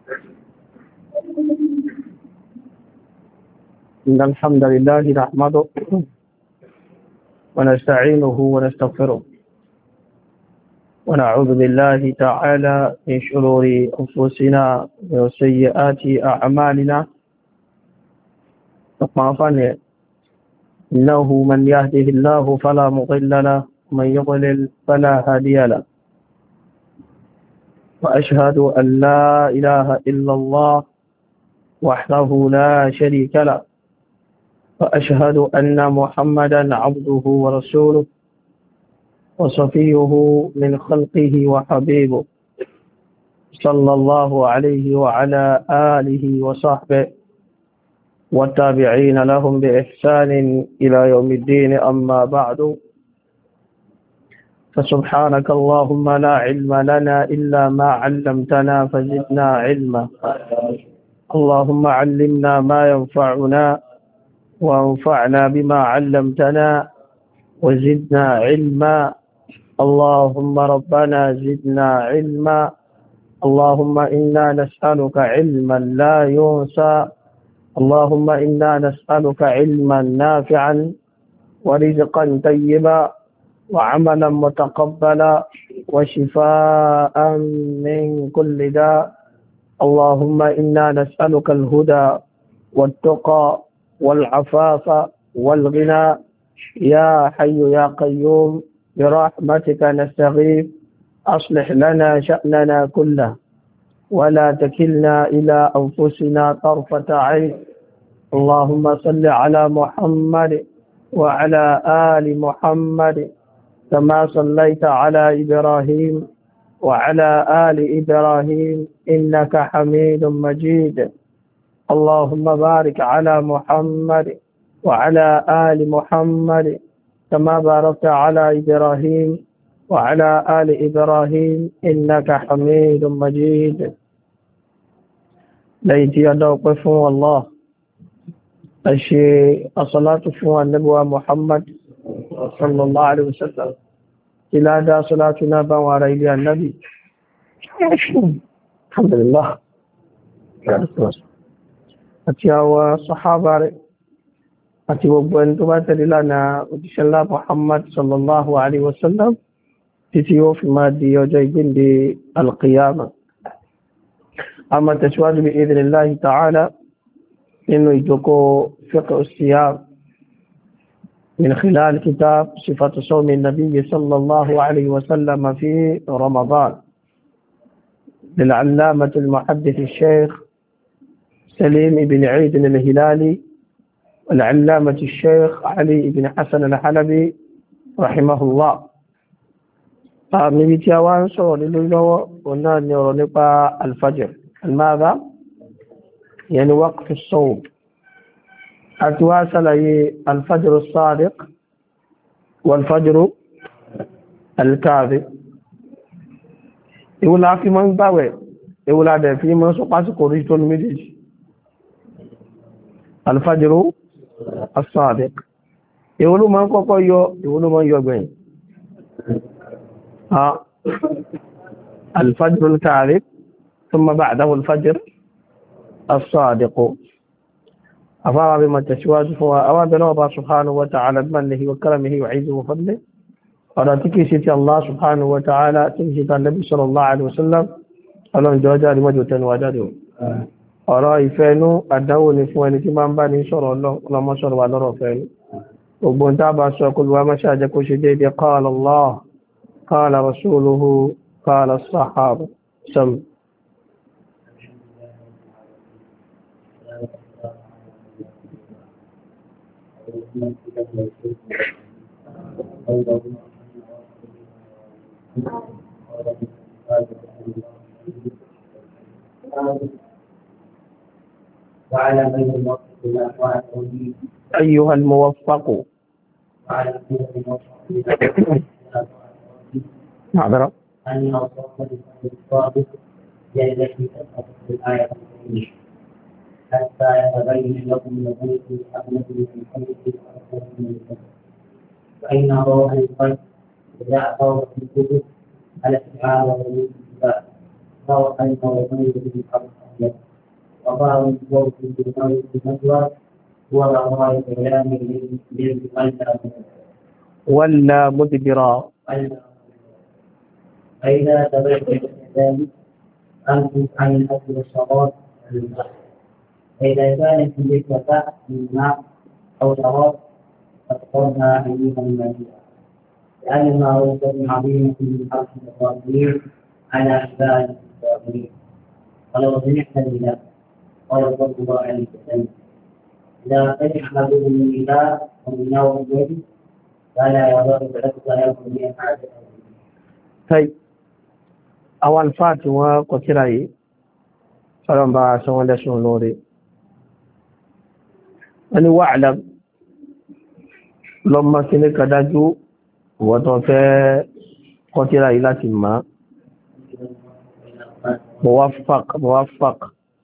إن الحمد لله نحمده ونستعينه ونستغفره ونعوذ بالله تعالى من شرور أنفسنا وسيئات أعمالنا. إنه من يهده الله فلا مضل له ومن يضلل فلا هادي له، وأشهد أن لا إله إلا الله وحده لا شريك له، وأشهد أن محمدا عبده ورسوله وصفيه من خلقه وحبيبه، صلى الله عليه وعلى آله وصحبه والتابعين لهم بإحسان إلى يوم الدين. أما بعد، فسبحانك اللهم لا علم لنا إلا ما علمتنا فزدنا علما. اللهم علمنا ما ينفعنا وانفعنا بما علمتنا وزدنا علما. اللهم ربنا زدنا علما. اللهم إنا نسألك علما لا ينسى. اللهم إنا نسألك علما نافعا ورزقا طيبا وعملا متقبلا وشفاء من كل داء. اللهم إنا نسألك الهدى والتقى والعفاف والغنى. يا حي يا قيوم برحمتك نستغيث، أصلح لنا شأننا كله ولا تكلنا إلى أنفسنا طرفة عين. اللهم صل على محمد وعلى آل محمد كما صليت على إبراهيم وعلى آل إبراهيم إنك حميد مجيد. اللهم بارك على محمد وعلى آل محمد كما باركت على إبراهيم وعلى آل إبراهيم إنك حميد مجيد. ليتي أدوق فون الله الشيء الصلاة فون النبوة محمد صلى الله عليه وسلم إلى دا صلاتنا بوار إلى النبي. الحمد لله. أتيا صحابة àti gbogbo ẹni tó bá tẹ̀lé lánàá òjíṣẹ́ ńlá Muhammad sallallahu alaihi wasallam títí ó fi máa di ọjọ́ ìgbéǹde alqiyama. A máa tẹ̀síwájú bí idhnillahi ta'ala nínú ìjókòó fiqh as-siyam min khilal kitab sifatu sawmi an-nabiy sallallahu alaihi wasallam fi Ramadan للعلامة المحدث الشيخ سليم بن عيد الهلالي والعلامة الشيخ علي بن حسن الحلبي رحمه الله. نبي تيوان صور لله قلنا نرنقى الفجر. ماذا؟ يعني وقت الصوم. أتواصل الفجر الصادق والفجر الكاذب. يقول في من باوي يقول هذا في من سقاس قريش المجيش. الفجر الصادق يقولوا ما كوكو يقولوا ما يوغين. الفجر الكاذب ثم بعده الفجر الصادق. أفاق بما تشواج فهو أوابنا الله سبحانه وتعالى بمنه وكرمه وعزه وفضله. ولا تكيسيت الله سبحانه وتعالى تنسيت النبي صلى الله عليه وسلم ọlọ́run jọ jáde mọ́jọ tẹnu wà jáde ọ̀rọ̀ ìfẹ́nú àdánwò ní fún ẹni tí máa ń bá ní sọ̀rọ̀ ọlọ́mọ sọ̀rọ̀ wà lọ́rọ̀ fẹ́nú. gbogbo ń tábà sọ kó lùwà máa ṣàjẹ́ kó ṣe déédé qala Allah qala rasuluhu qala as-sahaba sam. أيها الموفق معذرة أن يوصف الصادق التي تسقط في الآية حتى يتبين لكم نبوة الحمد من خلقه فإن روح القلب إذا أعطاه في الكتب على استعارة والاتفاق أو أن يغير به الأرض وقال الزوج في نوع النجوى ولا غاية إعلامه ولا مدبرا. فإذا تبين ذلك أنتم عن الأكل والشراب فإذا كانت تلك فاء من ماء أو شراب فاذكرها أيها المدينة لأنها روضة عظيمة من حق الظالمين على عباد الظالمين ولو سمعت النداء قال صلى الله عليه وسلم إذا سمع أحدكم النداء ومن نوم الليل فلا يضر حتى يكون يفعل. طيب àwọn àlùfáà tí wọ́n kọ tírà yìí sọ́rọ̀ bá aṣọ wọn lẹ́sùn lórí wọ́n ni wa'lam lọ́mọ sí ní kàdájú ìwọ́n tó fẹ́ kọ tírà yìí láti máa muwaffaq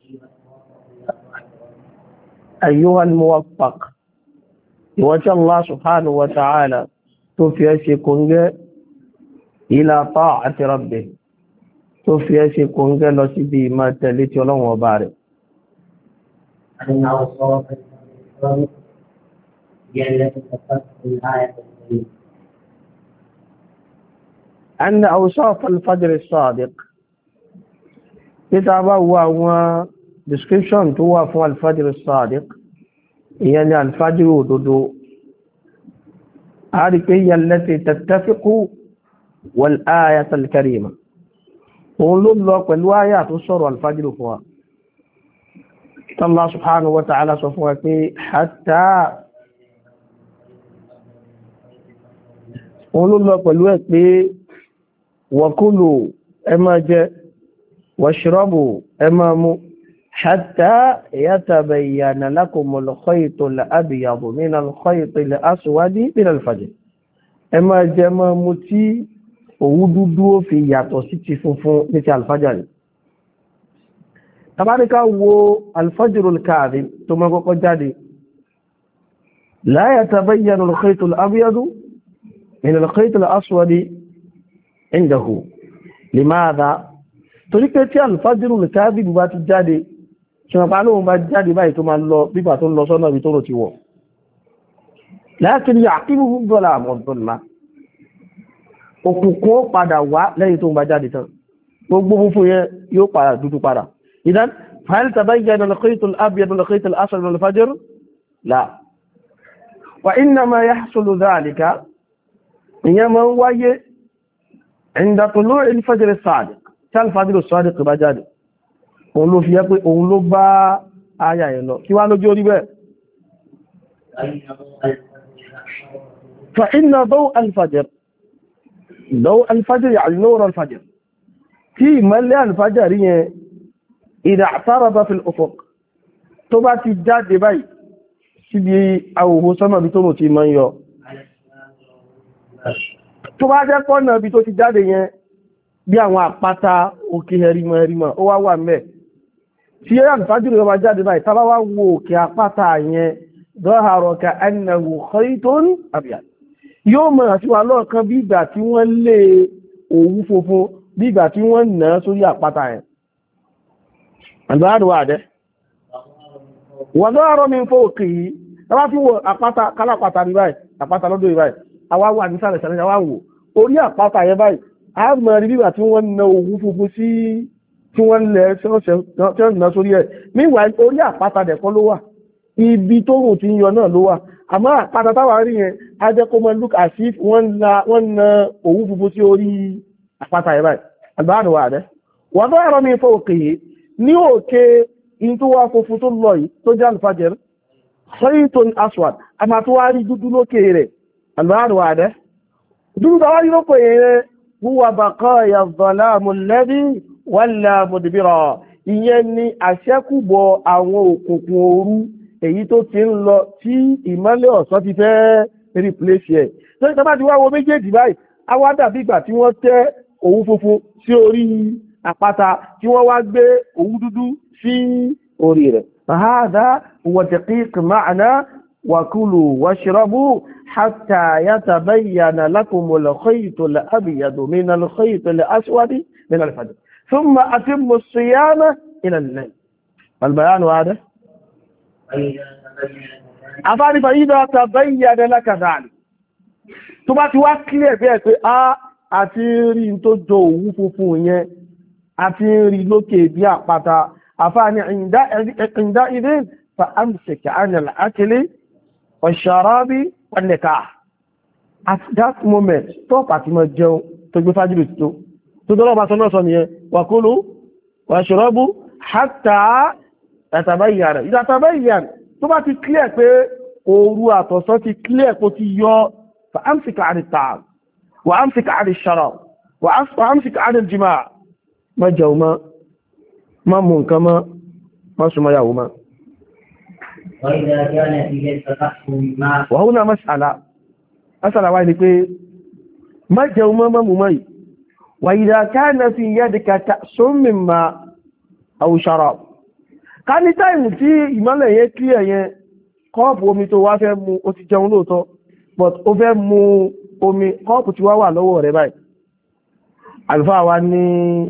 ayyuhal muwaffaq ìwọ́n tí Allah subhanahu wa ta'ala tó fi ẹ́ ṣe kóngẹ́ ila ta'ati rabbih tó fi ẹ́ ṣe kóngẹ́ lọ síbi ìmá tẹ̀lé tí ọlọ́run ọba rẹ̀. أن أوصاف الفجر الصادق إذا هو description tó fún الفجر الصادق يعني الفجر òdodo هذه هي التي تتفق والآية الكريمة òun ló lọ pẹ̀lú àyà tó sọ̀rọ̀ alfajiru fún wa Allah subhanahu wa ta'ala sọ fún wa pé hatta òun ló lọ pẹ̀lú ẹ̀ pé wakulu ẹ máa jẹ washrabu ẹ máa mu hatta yatabayyana lakumul khaytul abyadu minal khaytil aswadi minal fajr ẹ máa jẹ máa mu tí òwú dúdú ó fi yàtọ̀ sí ti funfun ní ti alfajari. Tàbáríká wo alfajirul kadhib tó mọ́ kọ́kọ́ jáde la yatabayyanu al-khaytul abyadu min al-khaytil aswadi indahu limadha torí pé tí alfajirul kadhib bá ti jáde ṣùgbọ́n lóhun bá jáde báyìí tó máa lọ bíbà tó lọ sọ́nà bí tó rò ti wọ̀ lakin ya'qibuhu dhalamun wa dhulma òkùnkùn ó padà wá lẹ́yìn tó ń bá jáde tán gbogbo fúnfún yẹn yóò padà dúdú padà ìdán fàíl tabayyana al-khaytul abyad min al-khaytil aswad min al-fajr la wa innama yahsulu dhalika ìyẹn máa ń wáyé inda tulu'i al-fajr as-sadiq tí al-fajr as-sadiq bá jáde òun ló fi yẹ pé òun ló bá ayà yẹn lọ kí wá lójú orí bẹ́ẹ̀ fa inna daw al-fajr لو الفجر يعني نور الفجر في ملء الفجر إذا اعترض في الأفق تبات الجاد باي سبي أو مسمى بتوتي من يو تبات يقولنا بتوتي الجاد bí àwọn àpáta òkè ẹ̀rìmọ̀ ó wá wà mẹ́ tí alfajr yọ máa jáde báyìí tàbá wá wo òkè àpáta yẹn ظهر كأنه خيط أبيض yóò mọ̀ àti wà lọ́ọ̀kan bí ìgbà tí wọ́n lé òwú funfun bí ìgbà tí wọ́n nà sórí àpáta ẹ̀. àgbàádùn àdẹ́ wọ́n lọ́rọ̀ mi fò kì í tàbá tí wọ́n àpáta kálápàtà rí báyìí àpáta lọ́dọ̀ rí báyìí àwa wà ní sàlẹ̀ sàlẹ̀ àwa wò orí àpáta yẹn báyìí a mọ̀ rí bí ìgbà tí wọ́n nà òwú funfun sí tí wọ́n lẹ̀ tí wọ́n nà sórí ẹ̀ meanwhile orí àpáta dẹ̀kọ́ ló wà ibi tó rùn ti ń yọ náà ló wà àmọ́ àpáta táwà rí yẹn a jẹ́ kó mọ́ look as if wọ́n na òwú funfun sí orí àpáta yẹn báyìí àgbàdo wà rẹ̀ wọ́n tó ẹ̀rọ mi fọ́ òkè yìí ní òkè in tó wá funfun tó lọ yìí tó jẹ́ alfajr khaytun aswad a máa tó wá rí dúdú lókè rẹ̀ àgbàdo wà rẹ̀ dúdú táwà rí lókè rẹ̀ huwa baqaya adh-dhalamu alladhi walla mudbira ìyẹn ni àṣẹ́kùbọ̀ àwọn òkùnkùn òru èyí tó ti ń lọ tí ìmọ́lẹ̀ ọ̀sán ti fẹ́ replace ẹ̀. tó ìtàbá ti wá wo méjèèjì báyìí a wá dàbí ìgbà tí wọ́n tẹ́ òwú funfun sí orí àpáta tí wọ́n wá gbé òwú dúdú sí orí rẹ̀. هذا هو دقيق معنى وكلوا واشربوا حتى يتبين لكم الخيط الأبيض من الخيط الأسود من الفجر. ثم أتم الصيام إلى الليل البيان هذا àfáàní فإذا تبين لك ذلك tó bá ti wá clear bẹ́ẹ̀ pé àti rí tó jọ òwú funfun yẹn àti rí lókè bí àpáta àfáàní عند إذن فأمسك عن الأكل والشراب والنكاح at that moment stop àti máa jẹun tó gbé fájìlì tó dọ́lọ́ bá sọ́nà sọ nìyẹn wàkúlù wàṣọ́rọ́bù hatta yatabayyana ìdàtàbáyàn tó bá ti clear pé òru àtọ̀sán ti clear kó ti yọ fa amsik 'ani at-ta'am wa amsik 'ani ash-sharab wa amsik 'ani al-jima' má jẹun má mú nǹkan má súnmọ́ yàwó má. wa huna mas'ala wáyé ni pé má jẹun má mú má yìí wa idha kana fi yadika ka'sun min ma' aw sharab ká ní táìmù tí ìmọ́lẹ̀ yẹn clear yẹn kọ́ọ̀pù omi tó wá fẹ́ mu ó ti jẹun lóòótọ́ but ó fẹ́ mu omi kọ́ọ̀pù tí wá wà lọ́wọ́ rẹ̀ báyìí àlùfáà wa ní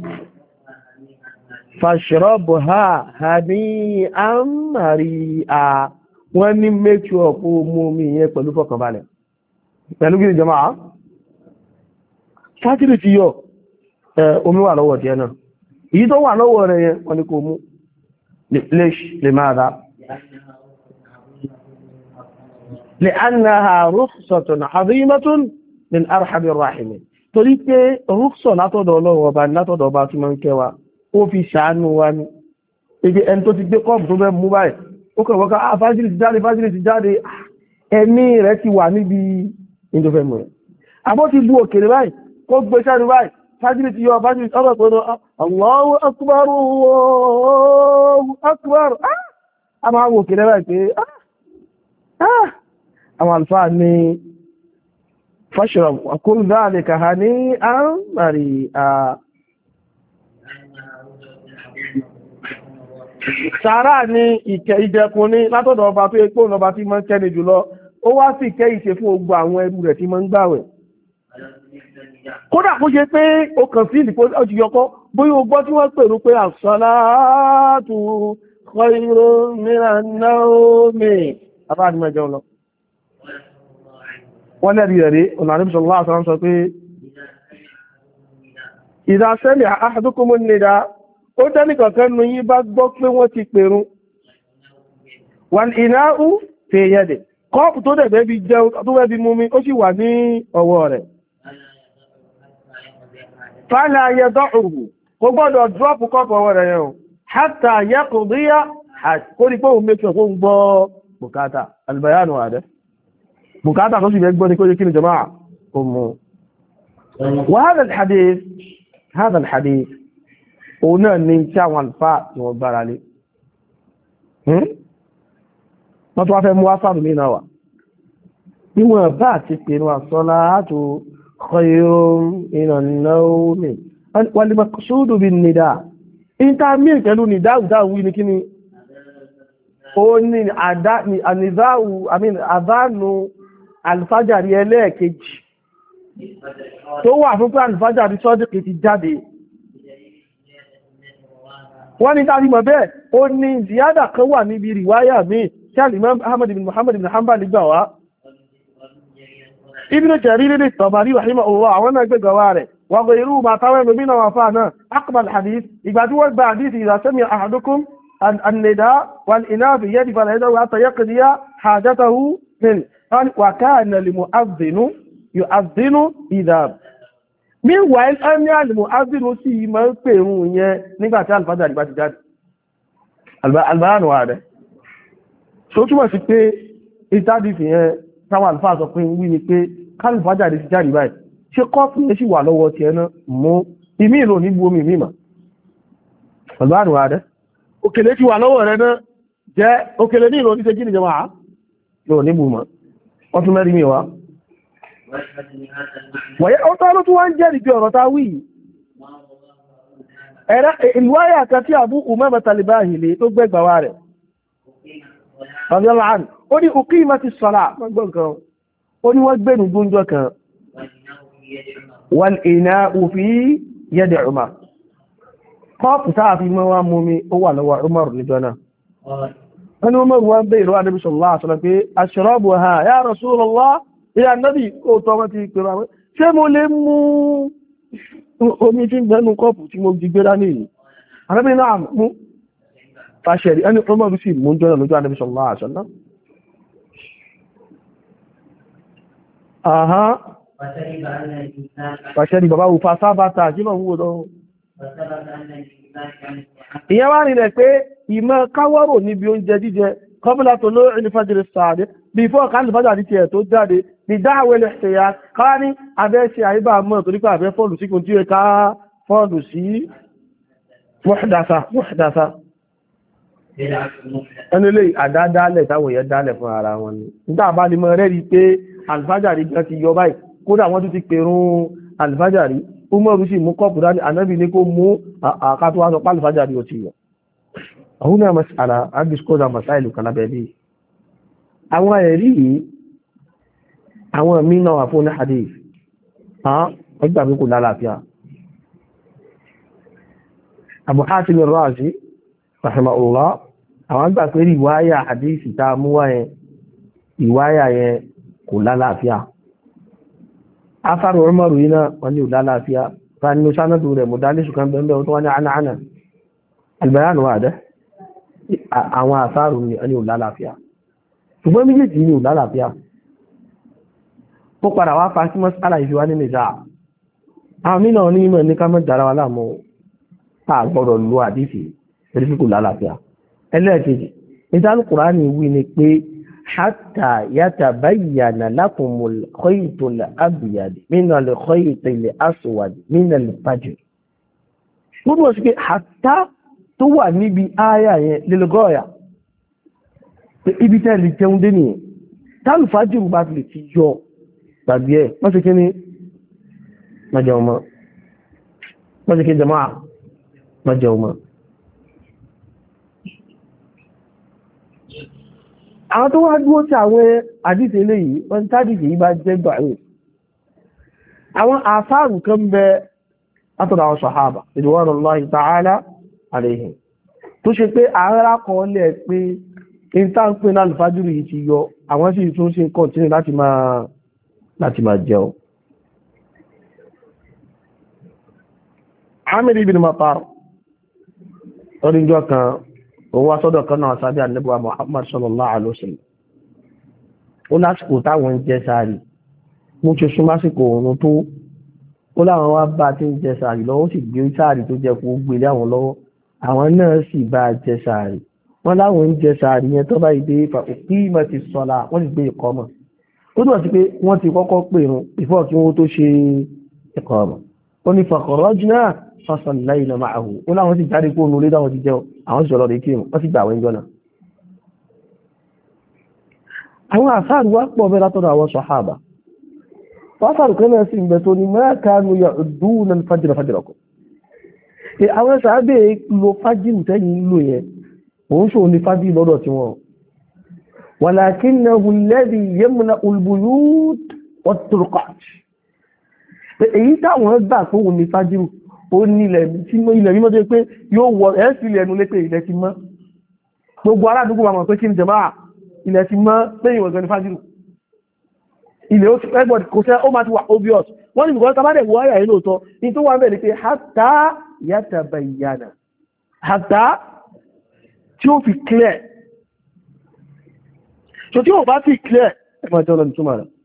fashrabuha hani'an mari'a wọ́n ní make sure kó mu omi yẹn pẹ̀lú fọkànbalẹ̀ pẹ̀lú gíní jama'a fátìrì ti yọ omi wà lọ́wọ́ tiẹ̀ náà èyí tó wà lọ́wọ́ rẹ̀ yẹn wọ́n ní kó mú ليش لماذا لأنها رخصة عظيمة من أرحم الراحمين torí pé rúksọ̀ látọ̀dọ̀ Ọlọ́run ọba látọ̀dọ̀ ọba tí máa ń kẹwa ó fi ṣàánú wa ní ibi ẹni tó ti gbé kọ́ọ̀bù tó fẹ́ mú báyìí ó kàn wọ́n ká fájìlì ti jáde ẹ̀mí rẹ̀ ti wà níbi ìjọfẹ́ mú rẹ̀ àbó ti bú òkèrè báyìí kó gbé sẹ́nu báyìí fájìlì ti yọ fájìlì ọ̀rọ̀ pẹ̀lú Allahu akbar Allahu akbar a máa wò kìrẹ́ báyìí pé àwọn àlùfáà ní fashrab wa kul dhalika hani'an mari'a sàárà ní ìkẹ́ ìdẹ̀kùn ní látọ̀dọ̀ ọba tó epo ọba tí máa ń kẹ́ni jùlọ ó wá sì kẹ́ ìṣe fún ogbò àwọn ẹrú rẹ̀ tí máa ń gbàwẹ̀ kódà kó ṣe pé ó kàn sí ìdìpọ̀ ọjọ́ yọkọ́ bóyá o gbọ́ tí wọ́n pèrú pé as-salatu khayrun minan nawmi àbáàdì mẹ́jọ lọ wọ́n lẹ́rí rẹ̀ ọ̀nà àríbìsọ̀ láàrín sọ pé idha sami'a ahadukum an-nida ó tẹ́lì kankan nù yí bá gbọ́ pé wọ́n ti pèrún wal ina'u fi yadihi kọ́ọ̀pù tó dẹ̀ bẹ́ẹ̀ bí jẹun tó bẹ́ẹ̀ bí mú mi ó sì wà ní ọwọ́ rẹ̀ fala yada'uhu kò gbọ́dọ̀ drop kọ́ọ̀pù ọwọ́ rẹ̀ yẹn o hatta yaqdiya kó ní pé òun mẹ́kì ọ̀pọ̀ ń gbọ́ bùkátà albayanu àdẹ́ bùkátà tó sì fẹ́ gbọ́ ní kó yẹ kí ni jama'a kò mú wa hadha al-hadith òun náà ní tí àwọn àlùfáà tí wọ́n gbára lé wọ́n tó wá fẹ́ mú wá sáàrùn mí náà wà níwọ̀n bá ti pèrò as-salatu khayrun minan nawmi wal maqsudu bin nida ìntàmí pẹ̀lú nìdá ìdáwí ní kíni ó ní àdánù alfajari ẹlẹ́ẹ̀kejì tó wà fún pé alfajari sọ́dìkì ti jáde wọ́n ní tàbí mọ̀ bẹ́ẹ̀ ó ní ziyada kan wà níbi riwaya mi tí al-Imam Ahmad ibn Muhammad ibn Hanbal gbà wá Ibn Jarir at-Tabari rahimahullah àwọn náà gbé gbà rẹ̀ wà gbé irú ma táwọn ẹnu mínà wà fáà náà aqbal hadith ìgbà tí wọ́n gba hadith idha sami'a ahadukum an-nida wal-ina fi yadi fala yadahu hatta yaqdiya hajatahu min wa kana al-mu'adhdhinu yu'adhdhinu idha meanwhile ẹni al-mu'adhdhinu sí máa ń pèrún yẹn nígbà tí al-fajr bá ti jáde albayan wà rẹ̀ tó túnmọ̀ sí pé ìtàdì fi yẹn táwọn àlùfáà sọ pé wí ni pé kálùfáà jáde ti jáde báyìí ṣe kọ́pù yẹn sì wà lọ́wọ́ ti ẹ̀nà mú ìmí ìlò ní buomi mímọ̀ albayan wà rẹ̀ òkèlè ti wà lọ́wọ́ rẹ̀ náà jẹ́ òkèlè ní ìlò ní ṣe jẹ́ wà lò ní bùmọ̀ wọ́n tún mẹ́rin mi wá wọ̀yẹ́ ọ́tọ́ ló tún wá ń jẹ́ ìpé ọ̀rọ̀ ta wí ìwáyà kan tí Abu Umama al-Bahili tó gbẹ́gbà wá rẹ̀ radiyallahu anhu ó ní uqimati s-salat ó ní wọ́n gbẹ̀nù gúnjọ kan wal ina'u fi yadi Umar kọ́ọ̀pù táà fi mọ́ wá mú mi ó wà lọ́wọ́ Umar níjọ́ náà wọ́n ni Umar wọ́n bẹ́ ìrọ̀ Ànábì sallallahu alaihi wasallam pé ashrabuha ya Rasulullah ìyá Ànábì ó tọ́ wọ́n ti pèrò àwọn ṣé mo lè mú omi tí ń bẹnu kọ́ọ̀pù tí mo jí gbé dání yìí Ànábì náà mú fàṣẹ̀rí ẹni Umar sì mú jọ́nà lójú Ànábì sallallahu alaihi wasallam fàṣẹ̀rí bàbá wù fàṣábàtà kí lọ wúwo lọ́wọ́ ìyẹn wá nílẹ̀ pé ìmọ̀ káwọ́rò níbi oúnjẹ jíjẹ kọ́bílá tó ló ẹni fàjírí sáàdé bí fọ́ káàlì fàjáde tí ẹ̀ tó jáde bí dáwẹ́lẹ̀ ṣẹ̀yà káà ní abẹ́ ṣe àyíbá mọ́ torí pé àbẹ́ fọ́ọ̀lù síkùn tí ó ká fọ́ọ̀lù sí muhdasa ẹni lè àdádálẹ̀ táwọn èèyàn dálẹ̀ fún ara wọn ni nígbà bá lè mọ rẹ́rí pé alfájàrí gan ti yọ báyìí kódà wọ́n tún ti pèrún alfájàrí Umaru sì mú kọ́pù dání Ànábì ní kó mú àkátó wá sọ pálífàjárí ò ti yọ àwọn náà mas'ala àdìskọ́dà masáìlù kalábẹ̀bí àwọn ẹ̀rí yìí àwọn mìíràn wà fún hadith ọgbà mi kò lálàáfíà Abu Hatim ar-Razi rahimahullah àwọn àgbà pé ìwáyà hadith ta mú wáyẹn ìwáyà yẹn kò lálàáfíà afárí Umaru yìí náà wọ́n ní ìlàláfíà ta nínú sánàdù rẹ̀ mọ̀dálẹ́sù kan bẹ̀rẹ̀ tó wọ́n ní àná albayan wà dẹ́ àwọn àfáàrù ní ìlàláfíà ṣùgbọ́n méjèèjì ní ìlàláfíà ó padà wá fa sí mọ́sálà ìfíwá ní nìjà àwọn mìíràn ní ìmọ̀ ní ká mọ́ dára wa láàmú ta gbọ́dọ̀ lo àdífì ẹ̀rífíkù lálàáfíà ẹlẹ́ẹ̀kejì ìdánù Kùránì wí ni pé حتى يتبين لكم الخيط الأبيض من الخيط الأسود من الفجر gbogbo ọ̀sùn pé àtà tó wà níbi ayà yẹn lélẹ́gọ́ọ̀yà ibi tẹ́lì jẹun dé nìyẹn tálùfájìrù bá lè ti yọ tàbí ẹ̀ wọ́n sì kí ní mọ́jẹun mọ́ wọ́n sì kí jẹmọ́ mọ́jẹun mọ́ àwọn tó wá dúró tí àwọn àdíṣẹ́ ilé yìí wọ́n tàbíṣẹ́ yìí bá jẹ́ gbàrí àwọn àfáàrù kan bẹ látọ̀dọ̀ àwọn sàhábà ridwanullahi ta'ala alayhim tó ṣe pé ààrá kan lẹ̀ pé ìntànpé náà alfajiri yìí ti yọ àwọn sì tún ṣe kọ̀ntínú láti máa jẹun Amir ibn Matar ọdínjọ́ kan òun wá sọ́dọ̀ kan náà sábẹ́ Ànábì wa Muhammad sallallahu alaihi wasallam ó lásìkò táwọn ń jẹ sáàrì mú ṣe súnmásìkò òun tó ó láwọn wá bá tí ń jẹ sáàrì lọ́wọ́ ó sì gbé sáàrì tó jẹ kó gbélé àwọn lọ́wọ́ àwọn náà sì bá jẹ sáàrì wọ́n láwọn ń jẹ sáàrì yẹn tó bá ìdé ìfà òkìmọ̀ ti sọ́la wọ́n sì gbé ìkọ́mọ̀ ó túnbọ̀ sí pé wọ́n ti kọ́kọ́ pèrún ìfọ́ kí wọ́n tó ṣe ìkọ́mọ̀ ó ní fakharajna fasallayna ma'ahu ó láwọn sì jáde kó nulé dáwọn ti jẹun àwọn sì sọ̀rọ̀ rẹ̀ kí wọ́n sì gbàwẹ́ ìjọ náà àwọn àfáàrù wá pọ̀ bẹ́ látọ̀dọ̀ àwọn sàhábà wáfàrù kan náà sì ń bẹ tó ní ma kanu ya'udduna al-fajra fajrakum àwọn sàábẹ̀ lo fájìrù tẹ́yìn lò yẹn òun ṣòun ní fájìrù lọ́dọ̀ tí wọ́n walakinahu alladhi yamna'u al-buyut wat-turqat èyí táwọn gbà fún òun ní fájìrù ó ní ilẹ̀ mímọ́ tó pé yóò wọ ẹ́sì ilẹ̀ ẹnu lé pé ilẹ̀ ti mọ́ gbogbo aládùúgbò wa mọ̀ pé kí ni jẹ̀máà ilẹ̀ ti mọ́ pé ìwọ̀n gan ní fájìrù ilẹ̀ ẹgbọ̀n kò sẹ́ ó máa ti wà obvious wọ́n ní nǹkan tàbádẹ̀ wọ ayà yìí lóòótọ́ ní tó wà ń bẹ̀ ní pé hatta yatabayyana hatta tí ó fi clear so tí ó bá fi clear ẹgbọ̀n jẹ́ ọlọ́ni túmọ̀ rẹ̀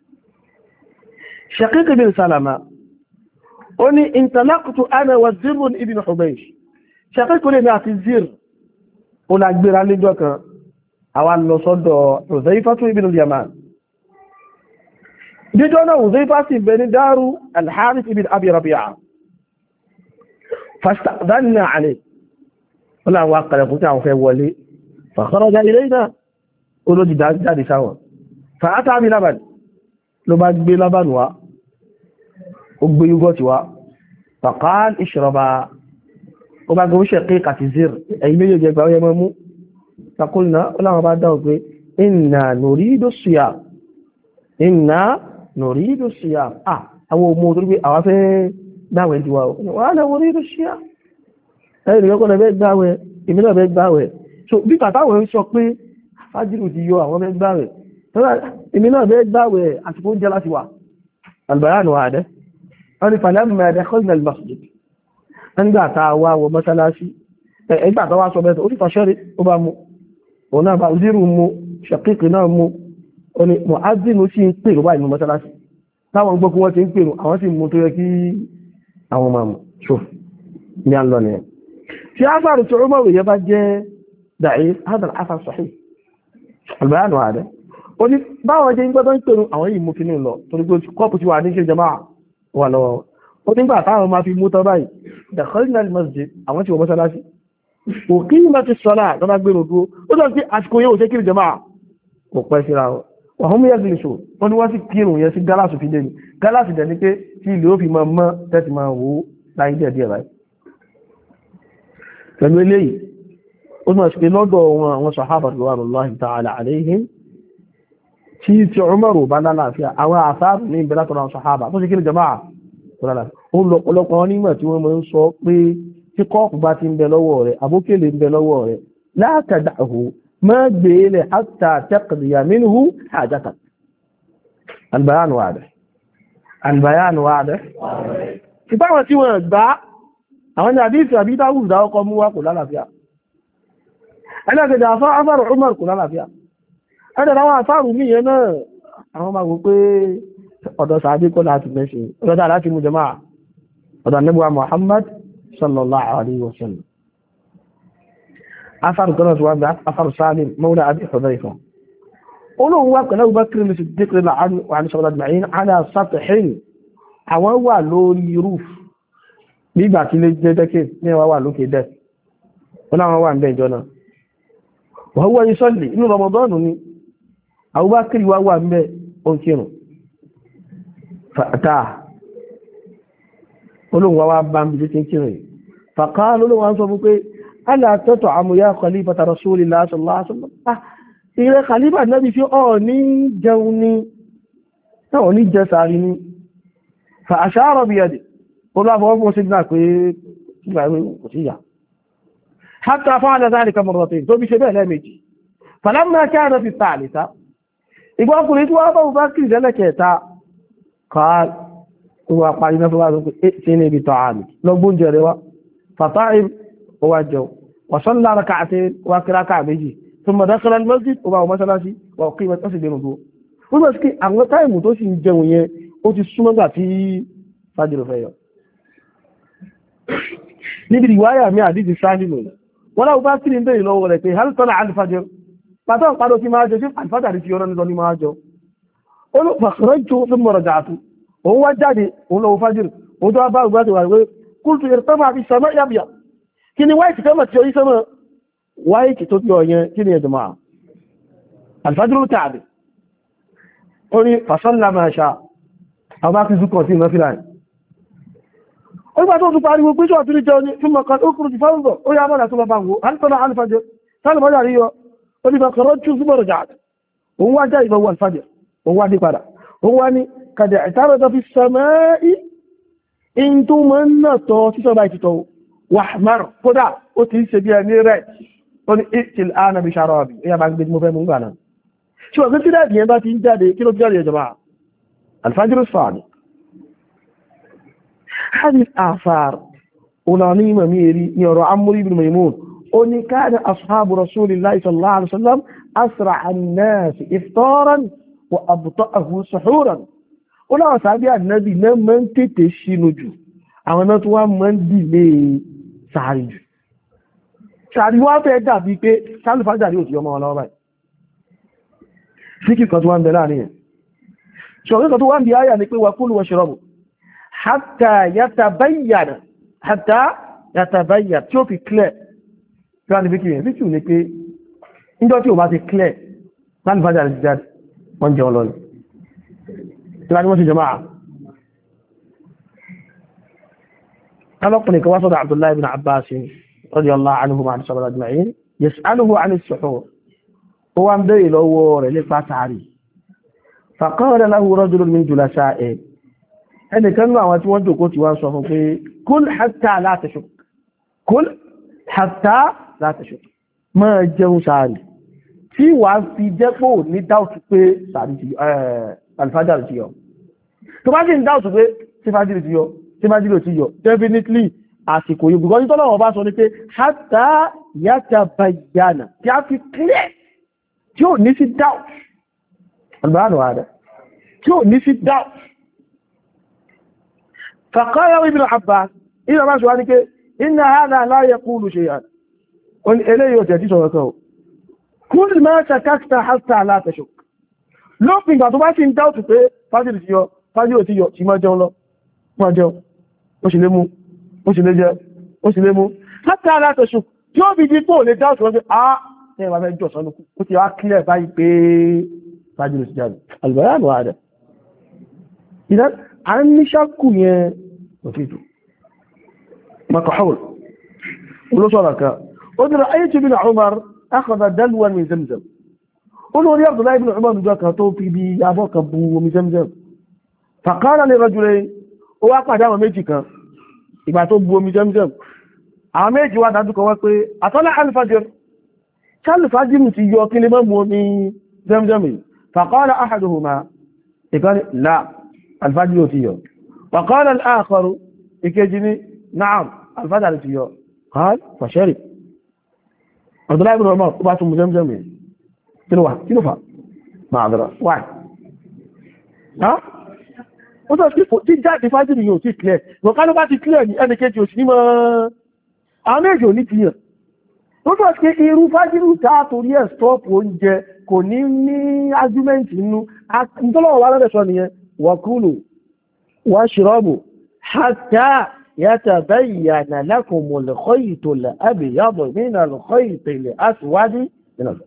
Shaqiq bin Salama ó ní intalaqtu ana wa Zirr ibn Hubaysh Shaqiq lè ní àti Zirr ó na gbéra lẹ́jọ́ kan àwọn lọ sọ́dọ̀ Hudhayfah ibn al-Yaman jíjọ́ náà Hudhayfah sì bẹ ní dáru al-Harith ibn Abi Rabi'a fasta'dhanna alayhi wọ́n láwọn akàrẹ̀kùn tí àwọn fẹ́ wọlé fa kharaja ilayna olójì jáde sáwọn fa ata bi laban ló bá gbé laban wá ó gbé yúgọ́tì wá fa qala ishraba ó bá gbé Shaqiq àti Zirr ẹ̀yìn méjèèjì ẹgbà ó yẹ mọ́ mú فقلنا ولا ما بعد ذلك إنا نريد الصيام إنا نريد الصيام أو مودر بي أوافي داوين جواو وأنا أريد الصيام ẹni ọkọ̀ lẹ́bẹ̀ gbáwẹ̀ èmi náà bẹ́ gbáwẹ̀ so bí kàtàwẹ̀ ń sọ pé fájìrù ti yọ àwọn bẹ́ gbáwẹ̀ èmi náà bẹ́ gbáwẹ̀ àsìkò oúnjẹ láti wà albayanu àdẹ́ wọ́n ni falamma dakhalna al-masjid nígbà tá a wá wọ mọ́sálásí ẹgbà tó wá sọ bẹ́ẹ̀ ó sì fàṣẹ́rí ó bá mú òun náà bá zírù mú ṣàkíkì náà mú ó ní mu'adhdhin sí ń pèrò báyìí ní mọ́sálásí táwọn gbọ́ kí wọ́n ti ń pèrò àwọn sì mú tó yẹ kí àwọn máa mú so ní à ń lọ nìyẹn tí a fàrù tí ó mọ̀wé yẹ bá jẹ́ da'if hadha al-athar sahih al-bayan hada ó ní báwọn jẹ́ gbọ́dọ̀ ń pèrò àwọn yìí mú kí ní lọ torí pé kọ́pù ti wà ní ṣe jama'a wà lọ́wọ́ ó nígbà táwọn máa fi mú tán báyìí dakhalna al-masjid àwọn tí wọ́n mọ́sálásí uqimat as-salat tó bá gbèrò dúró ó sọ sí àsìkò yóò ṣe kiri jama'a kò pẹ́ síra wà hum yajlisun wọ́n ni wọ́n sì kírun yẹn sí gálásù fi dé ní gálásù dẹ̀ ní pé tí ilé ó fi máa mọ́ tẹ́sì máa wò ó láyé díẹ̀ díẹ̀ báyìí pẹ̀lú eléyìí ó máa ṣe lọ́dọ̀ wọn àwọn sàhábà radiyallahu ta'ala alayhim tí Umaru bá lálàáfíà àwọn àsáàrù ní ìbẹ̀lá tọ́ra sàhábà tó ṣe kí ní jama'a tó lálàáfíà ó lọ́pọ̀lọpọ̀ wọn nígbà tí wọ́n máa ń sọ pé tí kọ́ọ̀kù bá ti ń bẹ lọ́wọ́ rẹ̀ àbókèlè ń bẹ lọ́wọ́ rẹ̀ la tada'hu má gbé ilẹ̀ hatta taqdiya minhu hajatak albayan wa'adih ti báwọn tí wọ́n gbá àwọn ní àdíṣì àbí dáwùs dáwọ́kọ́ mú wá kò lálàáfíà ẹlẹ́gẹ̀dẹ̀ afárù Umar kò lálàáfíà ẹ̀dẹ̀ láwọn afárù mí yẹn náà àwọn máa wò pé ọ̀dọ̀ sàádé kọ́ láti mẹ́ṣe ọ̀dọ̀ láti mú jama'a ọ̀dọ̀ Ànábì Muhammad sallallahu alaihi wasallam afárù kan náà wà afárù Salim mawla Abi Hudhayfa olóhun wá pẹ̀lú Abubakar ní Siddiq wà ní sọ́lá àjùmáyìn ala sathin àwọn wà lórí roof nígbà tí lè jẹ́ dẹ́kẹ́ ní ẹwà wà lókè dẹ́ wọ́n láwọn wà ń bẹ́ ìjọ náà wọ́n wọ́n yí sọ́lẹ̀ inú Ramadan ni Abubakar wá wà ń bẹ́ oúnkírùn fàtà olóhun wá bá ń bí tí kírùn fàkà olóhun wá ń sọ fún pé ala tat'amu ya khalifata Rasulillah sallallahu alaihi wasallam ìrẹ́ khalifa Nabi fi ọ̀ ní jẹun ní náà ní jẹ sàárì ní fa ashara bi yadi olúwàfọwọ́fún sí náà pé ìgbà ìwé kò sí ìyà hatta fa'ala dhalika marratayn tó bí ṣe bẹ́ẹ̀ lẹ́ẹ̀mejì falamma kana fi thalitha ìgbà ọkùnrin tí wọ́n bá bá kìrì lẹ́lẹ́kẹta qal wà parí náà fọwọ́ pé ṣe ní ibi tọ́ àmì lọ́gbọ́n jẹrẹ wa fata'im ó wá jẹun wa salla rak'atayn wa kíráka méjì thumma dakhala al-masjid ó bá wọ mọ́sálásí wà qimat ó sì gbẹ̀rù dúró ó bá sí kí àwọn táìmù tó sì ń jẹun yẹn ó ti súnmọ́ gbà tí fájìrò fẹ́ yọ níbi ìwáyà mi àdíjì sáàlì lòrì wọ́n láwọ́ bá kí ní bèèrè lọ́wọ́ rẹ̀ pé hálítọ́lá alifájẹ́ pàtàkì pàdó kí máa jọ sí alifájàrí tí ọ̀rọ̀ nílọ ní máa jọ olùfàkọrọ̀ jù fún mọ̀rọ̀ jàtú òun wá jáde òun lọ́wọ́ fájìrì òun tó wá bá ògbà tó wà wé kúlùtù ìrìtọ́mà àti sọmọ́ yàbíà kí ni wáìtì fẹ́mọ̀ tí ó yí sọmọ́ wáìtì tó yọ yẹn kí ni ẹ̀dùnmọ́ alifájìrì tààbì ó ní fasọ́lá máa ṣá àwọn bá kí zúkọ̀ sí ìmọ̀ fílà ọgbà tó tún pariwo pé ṣọ́ àtúrí jẹ́ fún mọ̀kan ó kúrò jù fáwọ́gbọ̀ ó yá mọ́nà tó lọ bá ń wo alìtọ́nà alìfàjẹ́ sálùmọ́jà rí yọ onífàkọrọ̀ tún súnmọ̀rọ̀ jà òun wá já ìfọwọ́ alìfàjẹ́ òun wá dé padà òun wá ní kàdẹ̀ ìtàrọ̀ tó fi sàmẹ́ in tó mọ́ náà tọ́ sísọ́ bá ìtìtọ̀ wà márùn kódà ó ti ń ṣe bí ẹni rẹ̀ ó ní ìtìl ánà bí ṣàrọ̀ àbí ó yá bá ń gbé mo fẹ́ mú gbà náà ṣùgbọ́n tí dáàdì yẹn bá ti ń jáde kí ló ti jáde ìjọba alìfàjẹ́ sfààní هذه الآثار أولانية ميري يرى عمرو بن ميمون أن كان أصحاب رسول الله صلى الله عليه وسلم أسرع الناس إفطارا وأبطأه سحورا ولا أصحابي النبي من تتشينجو أو نتوى من دلي سعريجو سعري وافع دابي كي سالفة داريوت يوم الله باي فيكي قطوان بلانية شو قطوان بآية نكوي وكل وشربوا حتى يتبين tí ó fi clear tí wọ́n ni fi kíyàn fíkí ní pé níjọ́ tí ó bá ti clear láti fàájà rẹ̀ jáde wọ́n jẹun lọ ní tí wọ́n ni wọ́n ti jẹ máa alọ́pùnrin kan wá sọ́dọ̀ Abdullahi ibn Abbas radiyallahu anhuma àti sọ́bàlá ajma'in yas'aluhu 'ani as-suhur ó wá ń bèèrè lọ́wọ́ rẹ̀ nípa sàárì faqala lahu rajulun min julasa'ihi ẹnìkan ní àwọn tí wọ́n jòkó tí wọ́n sọ fún pé kúl hatta la tashuk kúl hatta la tashuk máa jẹun sàárì tí wà fi jẹ́pò ní dáùtù pé sàárì ti alifájà ti yọ tó bá sì ń dáùtù pé tí fájìlì ti yọ tí fájìlì ti yọ definitely àsìkò yìí bùkọ́ nítọ́lọ̀ wọn bá sọ ní pé hatta yatabayyana tí a fi clear tí ó ní sí doubt albáàrùn ààrẹ tí ó ní sí doubt faqala ibn Abbas ìrọ̀ bá sọ wá ní pé inna hadha la yaqulu shay'an eléyìí ò tẹ̀tí sọ̀rọ̀ kan kul ma shakakta hatta la tashuk lópin ìgbà tó bá sì ń dáùtù pé fájìlì ti yọ fájìlì ti yọ tí máa jẹun lọ máa jẹun ó sì lé mú ó sì lé jẹ ó sì lé mú hatta la tashuk tí ó fi di pò lè dáùtù wọn pé ní ẹwà fẹ́ jọ sọ́nù ó ti wá kílẹ̀ báyìí pé fájìlì ti jáde albayanu ààrẹ ìdá a ń ní ṣákù yẹn òtítù makahul olóṣọ́rọ̀ kan ó dìrò ayé tí bin Umar akhadha dalwan min Zamzam olórí Abdullahi bin Umar níjọ́ kan tó fi bí abọ́ kan bu omi Zamzam faqala li rajulayn ó wá pàdé àwọn méjì kan ìgbà tó bu omi Zamzam àwọn méjì wá dájú kan wá pé àtọ́lá al-fajr kálùfájìmù ti yọ kí lè mọ́ mú omi Zamzam faqala ahaduhuma ìkan la alfajìmù ti yọ faqala al-akharu ìkejì ni na'am alfajìmù ti yọ qala fashari Abdullahi ibn Umar bá tún mú Zamzam kí ló fà ma'adara why ó tọ́ sí tí jáde fájìmù yóò ti clear wọ́n ká ló bá ti clear ní ẹnìkejì ò sí ní mọ́ àwọn méjì ò ní ti yàn ó tọ́ sí irú fájìlù táà torí ẹ̀ stọ́ọ̀pù oúnjẹ kò ní ní ájúmẹ́ǹtì inú ìtọ́lọ̀wọ̀ wá lọ́dẹ̀ sọ nìyẹn wàkúlù washrabu hatta yatabayyana lakumul khaytul abyadu minal khaytil aswadi min al-fajr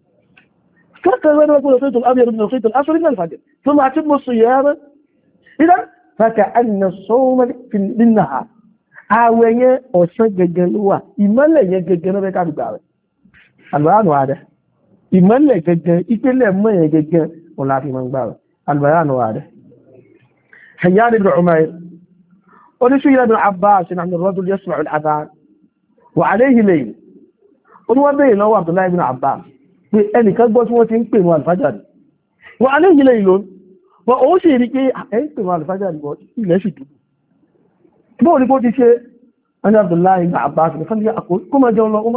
يقول الخيط الأبيض من الخيط الأسود من الفجر ثم أتم الصيام إذا فكأن الصوم للنهار àwẹ̀yẹ ọ̀sán gẹ́gẹ́ ló wà ìmọ́lẹ̀ yẹn gẹ́gẹ́ ló rẹ́ká gbà rẹ̀ albayanu ààrẹ ìmọ́lẹ̀ gẹ́gẹ́ ìpínlẹ̀ mọ́ yẹn gẹ́gẹ́ ọ̀láfi mọ́ gbà rẹ̀ albayanu ààrẹ Hayyan ibn Umayr oníṣúyẹ́ ibn Abbas ní àmì rọ́dún yasma'u al-adhan wa alayhi layl oníwọ́n bèèrè lọ́wọ́ Abdullahi ibn Abbas pé ẹnìkan gbọ́ tí wọ́n ti ń pè mọ́ alfajari wa alayhi layl wọ́n ó sì rí pé ẹ̀ ń pè mọ́ alfajari bọ́ ilẹ̀ sì dúdú bóò ní kó ti ṣe ẹni Abdullahi ibn Abbas ní fún ìyàkó kó máa jẹun lọ kó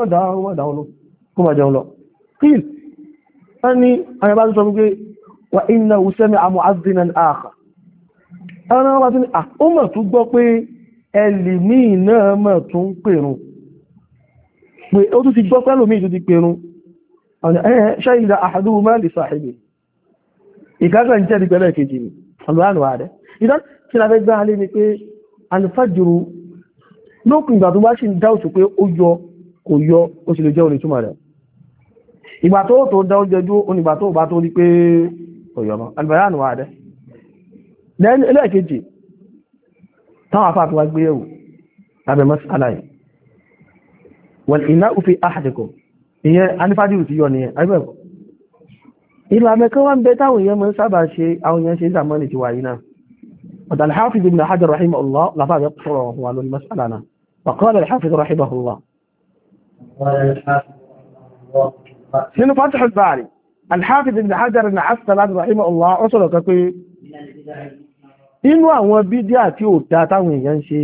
máa jẹun lọ kíl ẹni ayẹbá tó sọ wípé wà innahu sami'a mu'adhdhinan akhar ẹni wọ́n bá tún ní ó mọ̀ tún gbọ́ pé ẹlìmí náà mọ̀ tún pèrún pé ó tún ti gbọ́ pẹ́lú mí tún ti pèrún shahida ahaduhuma li sahibi ìkágbà ń jẹ́ ìpẹ́lẹ̀ kejì ni ọlọ́rọ̀ ààrẹ ìdán tí a fẹ́ gbá alé ni pé alifájúrú lókùn ìgbà tó bá ṣì ń dáòtù pé ó yọ kò yọ ó sì lè jẹ́ onítúmọ̀ rẹ̀ ìgbà tó tó dá oúnjẹ dúró onígbà tó bá tó rí pé kò yọ mọ́ alìbàyánù wà rẹ̀ lẹ́yìn ẹlẹ́ẹ̀kejì táwọn afá àti wá gbé ẹ̀wò lábẹ́ mas'ala yìí wal ina'u fi ahadikum ìyẹn alifájúrú ti yọ nìyẹn ayébẹ̀kọ́ ìlànà kan wá ń bẹ táwọn èèyàn mọ́ sábà ṣe àwọn èèyàn ṣe ìdàmọ́ni ti wà yìí náà وقال الحافظ ابن حجر رحمه الله لفظ يقصره هو على المسألة وقال الحافظ رحمه الله من فتح الباري الحافظ ابن حجر بن عسقلان رحمه الله أصله كي إنه هو بدياتي وتاتاوي ينشي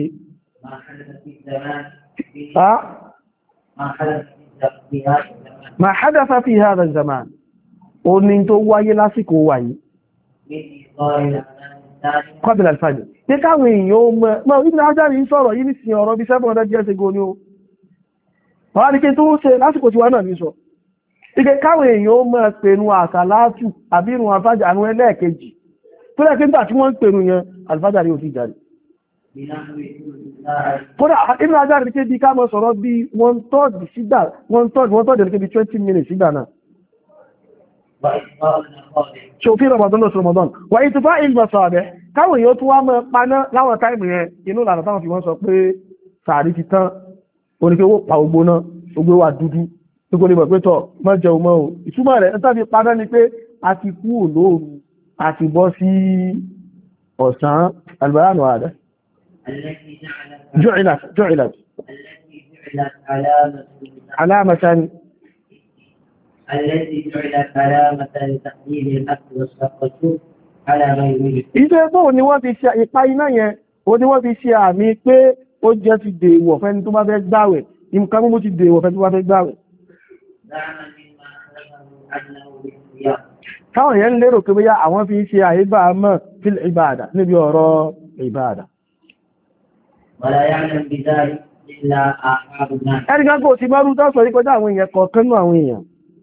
ما حدث في هذا الزمان ومن تواي لاسك واي قبل الفجر تكاوي يوم ما ابن حجر يصور يني سي ọ̀rọ̀ bí 700 years ago ni o wa ni ke tó ṣe lásìkò tí wa náà ní sọ ike káwọn èèyàn máa pẹ̀nu àsàlátù àbí ìrun àfájà àwọn ẹlẹ́ẹ̀kejì tó lẹ́ pé nígbà tí wọ́n ń pẹ̀nu yẹn alfájà rí òfin jáde kódà ibn hajar ní kébi ká mọ́ sọ̀rọ̀ bí 1/3 sígbà 1/3 ní kébi 20 minutes sígbà náà ṣòfin Ramadan lọ́sí Ramadan wà ìtùfà ìlmọ̀sọ̀ọ̀bẹ̀ káwọn èèyàn tó wá mọ́ paná láwọn táìmù yẹn inú lànà táwọn fi wọ́n sọ pé sàárì ti tán oníkewó pa ogbó náà ogbó wà dúdú tó kó lè mọ̀ pé tọ̀ mọ́ jẹun mọ́ o ìtumọ̀ rẹ̀ ń tàbí paná ni pé a ti kú òlóòrù a ti bọ́ sí ọ̀sán albayanu àdá ju'ilat علامة التي جعلت علامة لتقليل الأكل والشرب على غيره. إذا bó ni wọ́n fi ṣe ipa iná yẹn ó ní wọ́n fi ṣe àmì pé ó jẹ́ ti dèèwọ̀ fẹ́ni tó bá fẹ́ gbààwẹ̀ nǹkan mú ti dèèwọ̀ fẹ́ni tó bá fẹ́ gbààwẹ̀. táwọn yẹn lérò pé bóyá àwọn fi ń ṣe àyíbá mọ́ fil ìbáàdà níbi ọ̀rọ̀ ìbáàdà. ẹnìkan kò sí márùn tó sọ ní kọjá àwọn èèyàn kọ̀ọ̀kan nú àwọn èèyàn.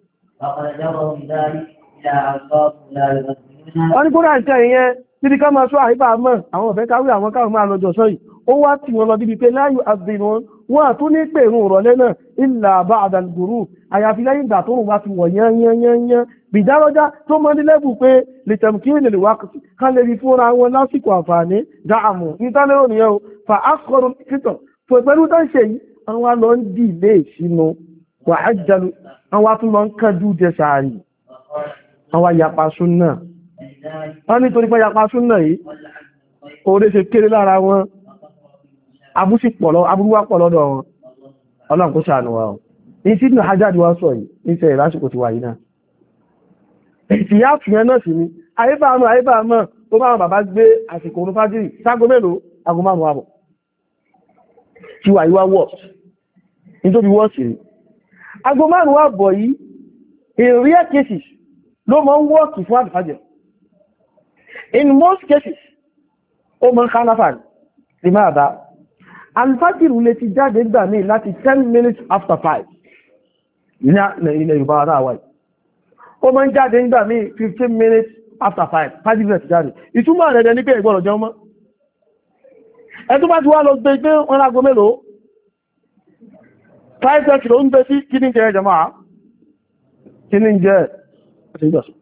wọ́n ní kó rà ìṣẹ́ ìyẹn níbi ká máa sọ àyíbá mọ́ àwọn ọ̀fẹ́ káwí àwọn káwọn máa lọ́jọ́ sọ́yìn ó wá tí wọ́n lọ bíbi pé láyò àbìnrin wọ́n àtún ní pèrún ìrọ̀lẹ́ náà ìlà bá àdàlùgbòrò àyàfi lẹ́yìn ìgbà tó rùn bá ti wọ̀ yányányányán bìdárọ́já tó mọ́ ní lẹ́bù pé lè tẹ̀mù kí lè wá ká lè rí fúnra wọn lásìkò àǹfààní dáàmù ní tálẹ́rò nìyẹn o fa akọrù títọ̀ fò pẹ̀lú tó ń ṣe yìí àwọn lọ ń dì ilé ìṣínú wà á jẹun àwọn atún lọ ń kánjú jẹ sàárì àwọn yapa súnà wọ́n nítorí pé yapa súnà yìí oore ṣe kéré lára wọn abúrúwá pọ̀ lọ́dọ̀ wọn ọlọ́run kó ṣàánú wa ọ̀ ní tí ìdínà hajjáde wá sọ yìí ní tẹ́ ìlásìkò ti wà yìí náà ètì yá fìyẹn náà sí ní ayébàmọ́ tó máa bàbá gbé àsìkò orun fájírì ságo mélòó aago 5 àbọ̀ tí wà yíwá wọ́ ní tó fi wọ́ sí rí aago 5 àbọ̀ yìí in rare cases ló mọ́ ń wọ́ọ̀kì fún àdìfájẹ̀ in most cases ó mọ́ ń kánáfà ní máa bá alifájìrù lè ti jáde gbà ní láti 10 minutes after 5 ní ilẹ̀ Yorùbá ara wáyé ó mọ́ ń jáde gbà ní 15 minutes after 5 fájìrù rẹ̀ ti jáde ìtumọ̀ rẹ̀ ní pé ìgbọ́rọ̀ jẹun mọ́ ẹ̀tún bá ti wá lọ gbé wọn lágo mélòó 5:30 ló ń gbé sí kí ní jẹ́ jẹmọ́ kí ní jẹ́ ìjọsùn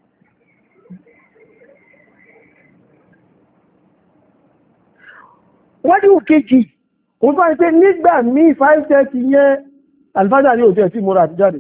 wájú kejì òun fà ní pé nígbà ní 5:30 yẹn alifájà ní òjò ẹ̀tí mọ́ra àti jáde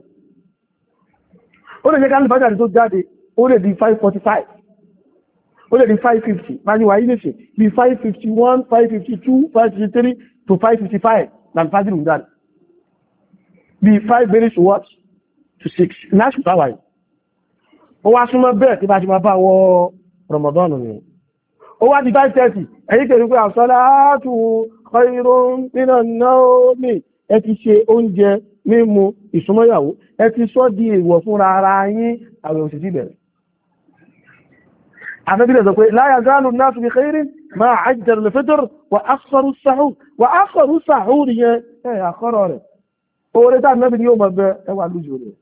ó lè jẹ́ ká alifájà tó jáde ó lè di 5:45 ó lè di 5:50 máa ní wáyé lèṣe bí 5:51 5:52 5:53 to 5:55 na alifájà ń jáde bí 5 minutes to what to 6 láṣù táwàí ó wá súnmọ́ bẹ́ẹ̀ tí bá ti máa bá wọ Ramadan ni ó wá di 5:30 ẹ̀yí kèrè pé as-salatu khayrun minan nawmi ẹ ti ṣe oúnjẹ mímu ìsúnmọ́yàwó ẹ ti sọ di èèwọ̀ fúnra ara yín àwọn òṣìṣẹ́ bẹ̀rẹ̀ àfẹ́bílẹ̀ sọ pé la yazalu an-nasu bi khayrin ma ajjalu al-fitr wa akharu as-sahur wa akharu as-sahur yẹn ẹ̀ àkọ́rọ̀ rẹ̀ oore tá náà bí ní yóò mọ̀ bẹ ẹwà lójú rẹ̀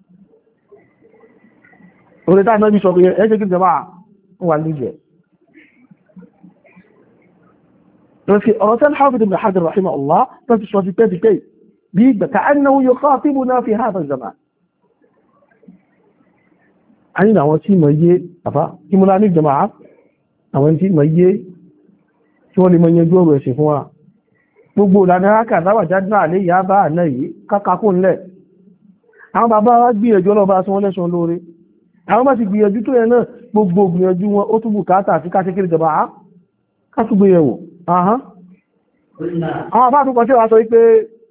oore tá náà bí sọ pé ẹ jẹ́ kí jẹma wà lójú ẹ̀ لكن أرسل الحافظ ابن حجر رحمه الله تنتشر في كي بيجب كأنه يخاطبنا في هذا الزمان أين أوتي مية أفا كم لا نيجي جماعة أوتي مية شو اللي من يجوا ويشوفوا gbogbo ìlànà akàdáwà jáde àlé ìyá bá àná yìí kákàkún lẹ̀ àwọn bàbá wá gbìyànjú ọlọ́bá sọ wọ́n lẹ́sùn lóore àwọn bá ti gbìyànjú tó yẹ náà gbogbo gbìyànjú wọn ó túbù káàtà àti káṣekéré jọba á kásùgbéyẹ̀wò àwọn afáàtúkọ̀ tí wá sọ wípé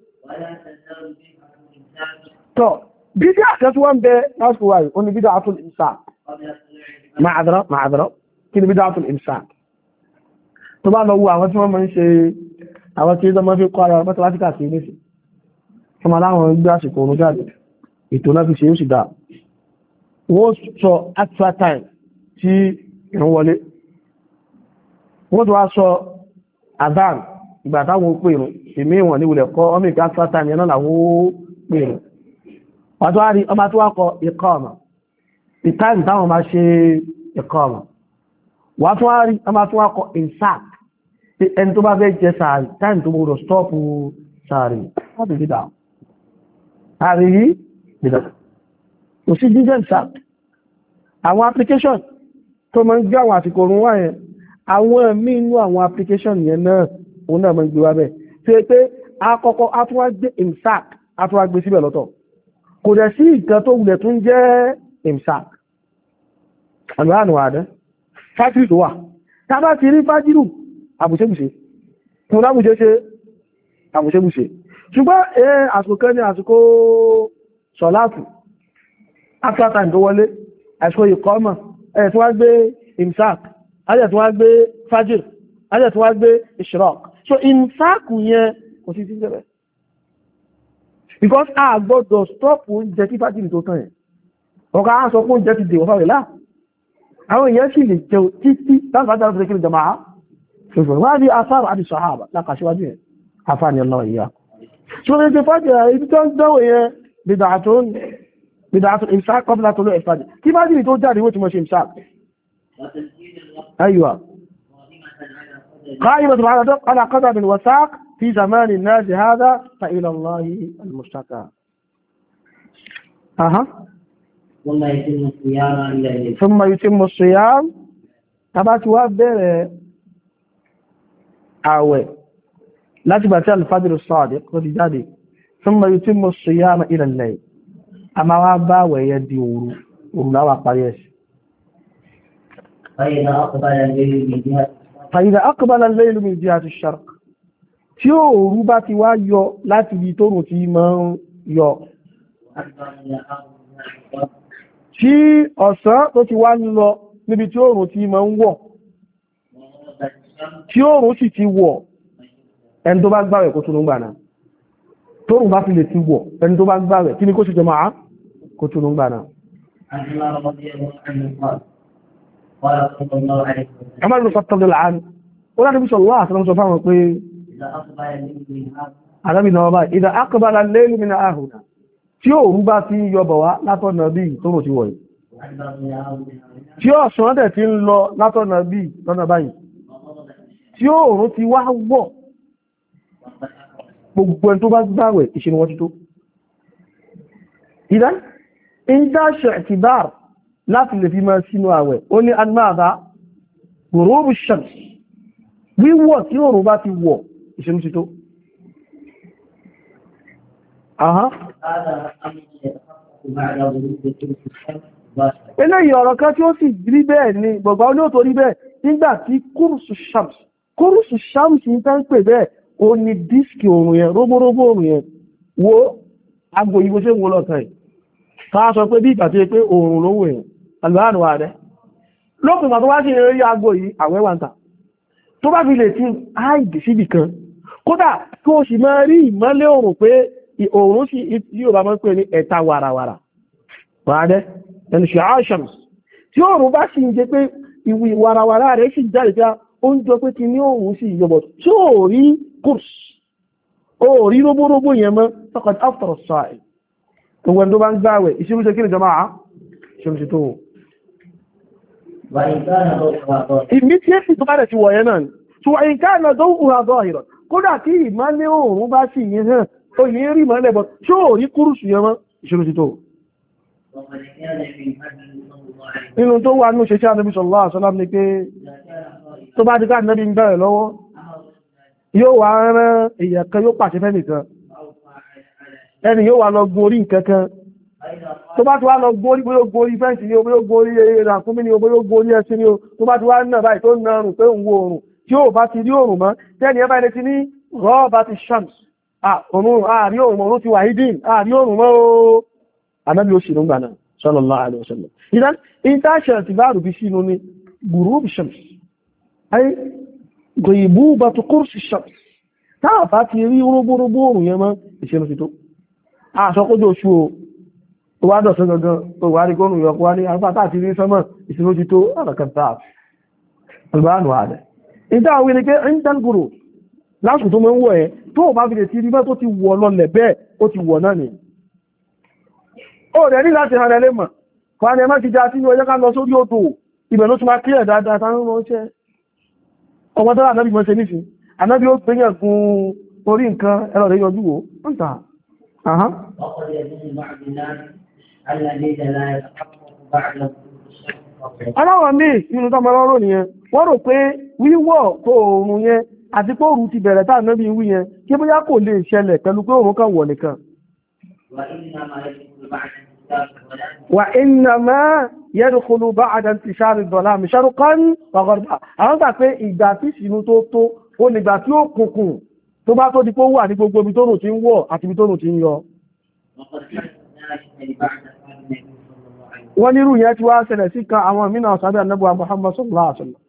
tọ́ bídí àkẹ́tù wọ́n bẹ lásìkò wáyé ó ní bídá àtúl ìmsák ma'adara kí ni bídá àtúl ìmsák tó bá lọ wo àwọn tí wọ́n mọ́ ń ṣe àwọn tí ó mọ́ fi kọ́ ara mẹ́tàlásíkà sí ilé sí ọmọ aláwọn gbé àsìkò orun jáde ètò náà fi ṣe ó sì dáa wọ́n sọ actual time tí ìrún wọlé wọ́n tó wá sọ adán ìgbà táwọn pèrún èmì ìwọ̀n ní ilẹ̀ kọ́ ọmọ ìgbà actual time yẹn náà làwọn pèrún wọ́n tó wá rí ọmọ tó wá kọ ìkọ́ọ̀mà ìtàìmù táwọn máa ṣe ìkọ́ọ̀mà wọ́n tó wá rí ọmọ tó wá kọ ìsáàk ẹni tó bá fẹ́ jẹ sàárì táìmù tó gbọdọ̀ stọ́ọ̀pù sàárì láti fi dáa àrí yìí bìdà kò sí jíjẹ́ ìsáàk àwọn application tó máa ń gbé àwọn àsìkò orun wáyé àwọn ẹ̀mí inú àwọn application yẹn náà òun náà máa ń gbé wá bẹ́ẹ̀ tí ó pé àkọ́kọ́ àtúwágbé ìsáàk àtúwágbé síbẹ̀ lọ́tọ̀ kò dẹ̀ sí ìkan tó wulẹ̀ tún jẹ́ ìsáàk àlùhánù àdẹ́ fájírì tó wà tá bá ti rí fájírù àbùṣẹ́bùṣe fún lábùṣẹ́ ṣe àbùṣẹ́bùṣe ṣùgbọ́n àsìkò kan ní àsìkò sọ̀láàtù after time tó wọlé àsìkò ìkọ́mọ̀ ẹ̀ tí wọ́n gbé imsak ayẹ̀ tí wọ́n gbé fajr ayẹ̀ tí wọ́n gbé ishraq so imsak yẹn kò sí sí jẹ́bẹ̀ because a gbọ́dọ̀ stop oúnjẹ tí fajr tó tán yẹn ọ̀gá á sọ pé oúnjẹ ti dèwọ̀ fáwẹ̀ láà àwọn èèyàn sì lè jẹun títí láti fàájá kí jama'a ṣùgbọ́n wá bí asáàrù àti sàhábà lákàṣíwájú yẹn afáàní ọlọ́ ìyá tí wọ́n ti fàájá ibi tó ń dánwò yẹn bid'atun imsak qabla tulu al-fajr kí bá jìrì tó jáde wó ti mọ̀ ṣe imsak aywa قائمة على قدم وساق في زمان الناس هذا فإلى الله المشتكى ثم يتم الصيام تبات وابر àwẹ̀ láti gbà tí al-fajr as-sadiq kò ti jáde ثم يتم الصيام إلى الليل a máa wá bá àwẹ̀ yẹn di òru láwà parí ẹ̀sì فإذا أقبل الليل من جهة الشرق tí òru bá ti wá yọ láti ibi tó rùn tí máa ń yọ tí ọ̀sán tó ti wá ń lọ níbi tí òrùn ti máa ń wọ̀ tí òrùn sì ti wọ̀ ẹni tó bá gbààwẹ̀ kó túnú gbà náà tóòrùn bá fi lè ti wọ̀ ẹni tó bá gbààwẹ̀ kí ni kó sì jẹ máa kó túnú gbà náà Umar bin Khattab al-an ó láti bí sallallahu alaihi wasallam sọ fáwọn pé àdábì náà bá idha aqbala al-laylu min ahuna tí òòrùn bá ti yọbọ̀ wá látọ̀nà bí tóòrùn ti wọ̀ yìí tí ọ̀sán dẹ̀ ti ń lọ látọ̀nà bí lọ́nà báyìí tí òòrùn ti wá wọ̀ gbogbo ẹni tó bá gbààwẹ̀ ìṣẹ́ ni wọ́n ti tó ìdán ìdáṣẹ̀ ìtìbáà láti lè fi máa sínú àwẹ̀ ó ní agbáàbá ghurubu shams wíwọ̀ tí òòrùn bá ti wọ̀ ìṣẹ́ ni ti tó eléyìí ọ̀rọ̀ kan tí ó sì rí bẹ́ẹ̀ ni gbogbo olóòtò rí bẹ́ẹ̀ nígbà tí kúrùsù shams ní tán pè bẹ́ẹ̀ ó ní díṣkì òòrùn yẹn róbóróbó òòrùn yẹn wo agbò yìí bó ṣe ń wo lọ́kàn yìí ká sọ pé bí ìgbà tí ó pé òòrùn lówó yẹn alùbáànù wa rẹ̀ lópin tó wá sí eré agbò yìí àwẹ́ wà ń tà tó bá fi lè ti áìdì síbì kan kódà kí ó sì máa rí ìmọ́lẹ̀ òòrùn pé òòrùn sí yóò bá mọ́ pé ní ẹ̀ta wàràwàrà wàádẹ́ ẹni ṣàáṣàmù tí òòrùn bá sì ń jẹ pé ìwì wàràwàrà rẹ̀ sì jáde já ó ń jọ pé kí ní òòrùn sí ìyọbọ̀ tí ó rí kurs ó rí róbóróbó yẹn mọ́ faqad aftara as-sa'im gbogbo ẹni tó bá ń gbáwẹ̀ ìṣirúṣe kí ni jọmọ́ àá ṣe tó immediately tó bá rẹ̀ ti wọ̀ yẹn náà so in kana daw'uha zahiran kódà tí ìmọ́lẹ̀ òòrùn bá sì yẹn hàn ó yìí rí mọ́lẹ̀ bọ̀ tí ó rí kúrùsù yẹn mọ́ ìṣirúṣe tó nínú tó wà ní òṣèṣẹ́ Ànábì sallallahu alaihi wasallam ni pé tó bá ti ká Ànábì ń bẹ̀rẹ̀ lọ́wọ́ yóò wá rán èèyàn kan yóò pàṣẹ fẹ́ nìkan ẹni yóò wá lọ gorí nǹkankan tó bá ti wá lọ gorí bóyó gorí fẹ́ǹsì ni o bóyó gorí ìrànkúnmí ni o bóyó gorí ẹṣin ni o tó bá ti wá náà báyìí tó náà rùn pé òun wo òrùn tí ó bá ti rí òrùn mọ́ tẹ́ni ẹ báyìí ti ní rọ́ọ̀bá ti shams òrùn àárí òrùn ti wà hídìn àárí òrùn mọ́ o Ànábì ó sì rún gbà náà sallallahu alaihi wasallam idan intasha tibaru bi sinu ni ghurub shams ay ghaibubatu qurs shams ta fa ti rí robo òrùn yẹn mọ́ ìṣẹ́nu ti tó sọ kójú oṣù o wá dọ̀sán gangan tó wà rí gónù yọ wá ní àpáta àti rí sánmọ̀ ìṣẹ́nu ti tó àràkàtà albánu àdẹ̀ ìdá àwọn ilé ìdángúrò lásù tó mọ́ ń wọ̀ ẹ́ tó bá fi lè ti rí bẹ́ tó ti wọ̀ lọlẹ̀ bẹ́ẹ̀ ó ti wọ̀ náà ni ó rẹ̀ ní láti hàn ẹlẹ́mọ̀ kọ́ ni ẹ má ti já sí ọjọ́ ká lọ sórí odò ibẹ̀ ló tún máa kílẹ̀ dáadáa táwọn ọmọ ṣẹ́ ọmọ tó ànábì mọ́ ṣe nísìn ànábì ó gbéyàn gun orí nǹkan ẹ̀rọ rẹ̀ yọjú wò ń tà aláwọ̀ míì nínú tọ́mọlọ́rọ̀ nìyẹn wọ́n rò pé wíwọ̀ tó oòrùn yẹn àti pé oòrùn ti bẹ̀rẹ̀ tá ànábì wí yẹn kí bóyá kò lè ṣẹlẹ̀ pẹ̀lú pé oòrùn kan wọ̀ nìkan وإنما يدخل بعد انتشار الظلام شرقا وغربا àwọn gbà pé ìgbà tí sínú tó ó nígbà tí ó kùnkùn tó bá tó di pé ó wà ní gbogbo ibi tóòrùn ti ń wọ̀ àti ibi tóòrùn ti ń yọ. wọ́n nírú yẹn tí wá ṣẹlẹ̀ sí kan àwọn mìíràn sábẹ́ ànábì Muhammad sallallahu alaihi wasallam.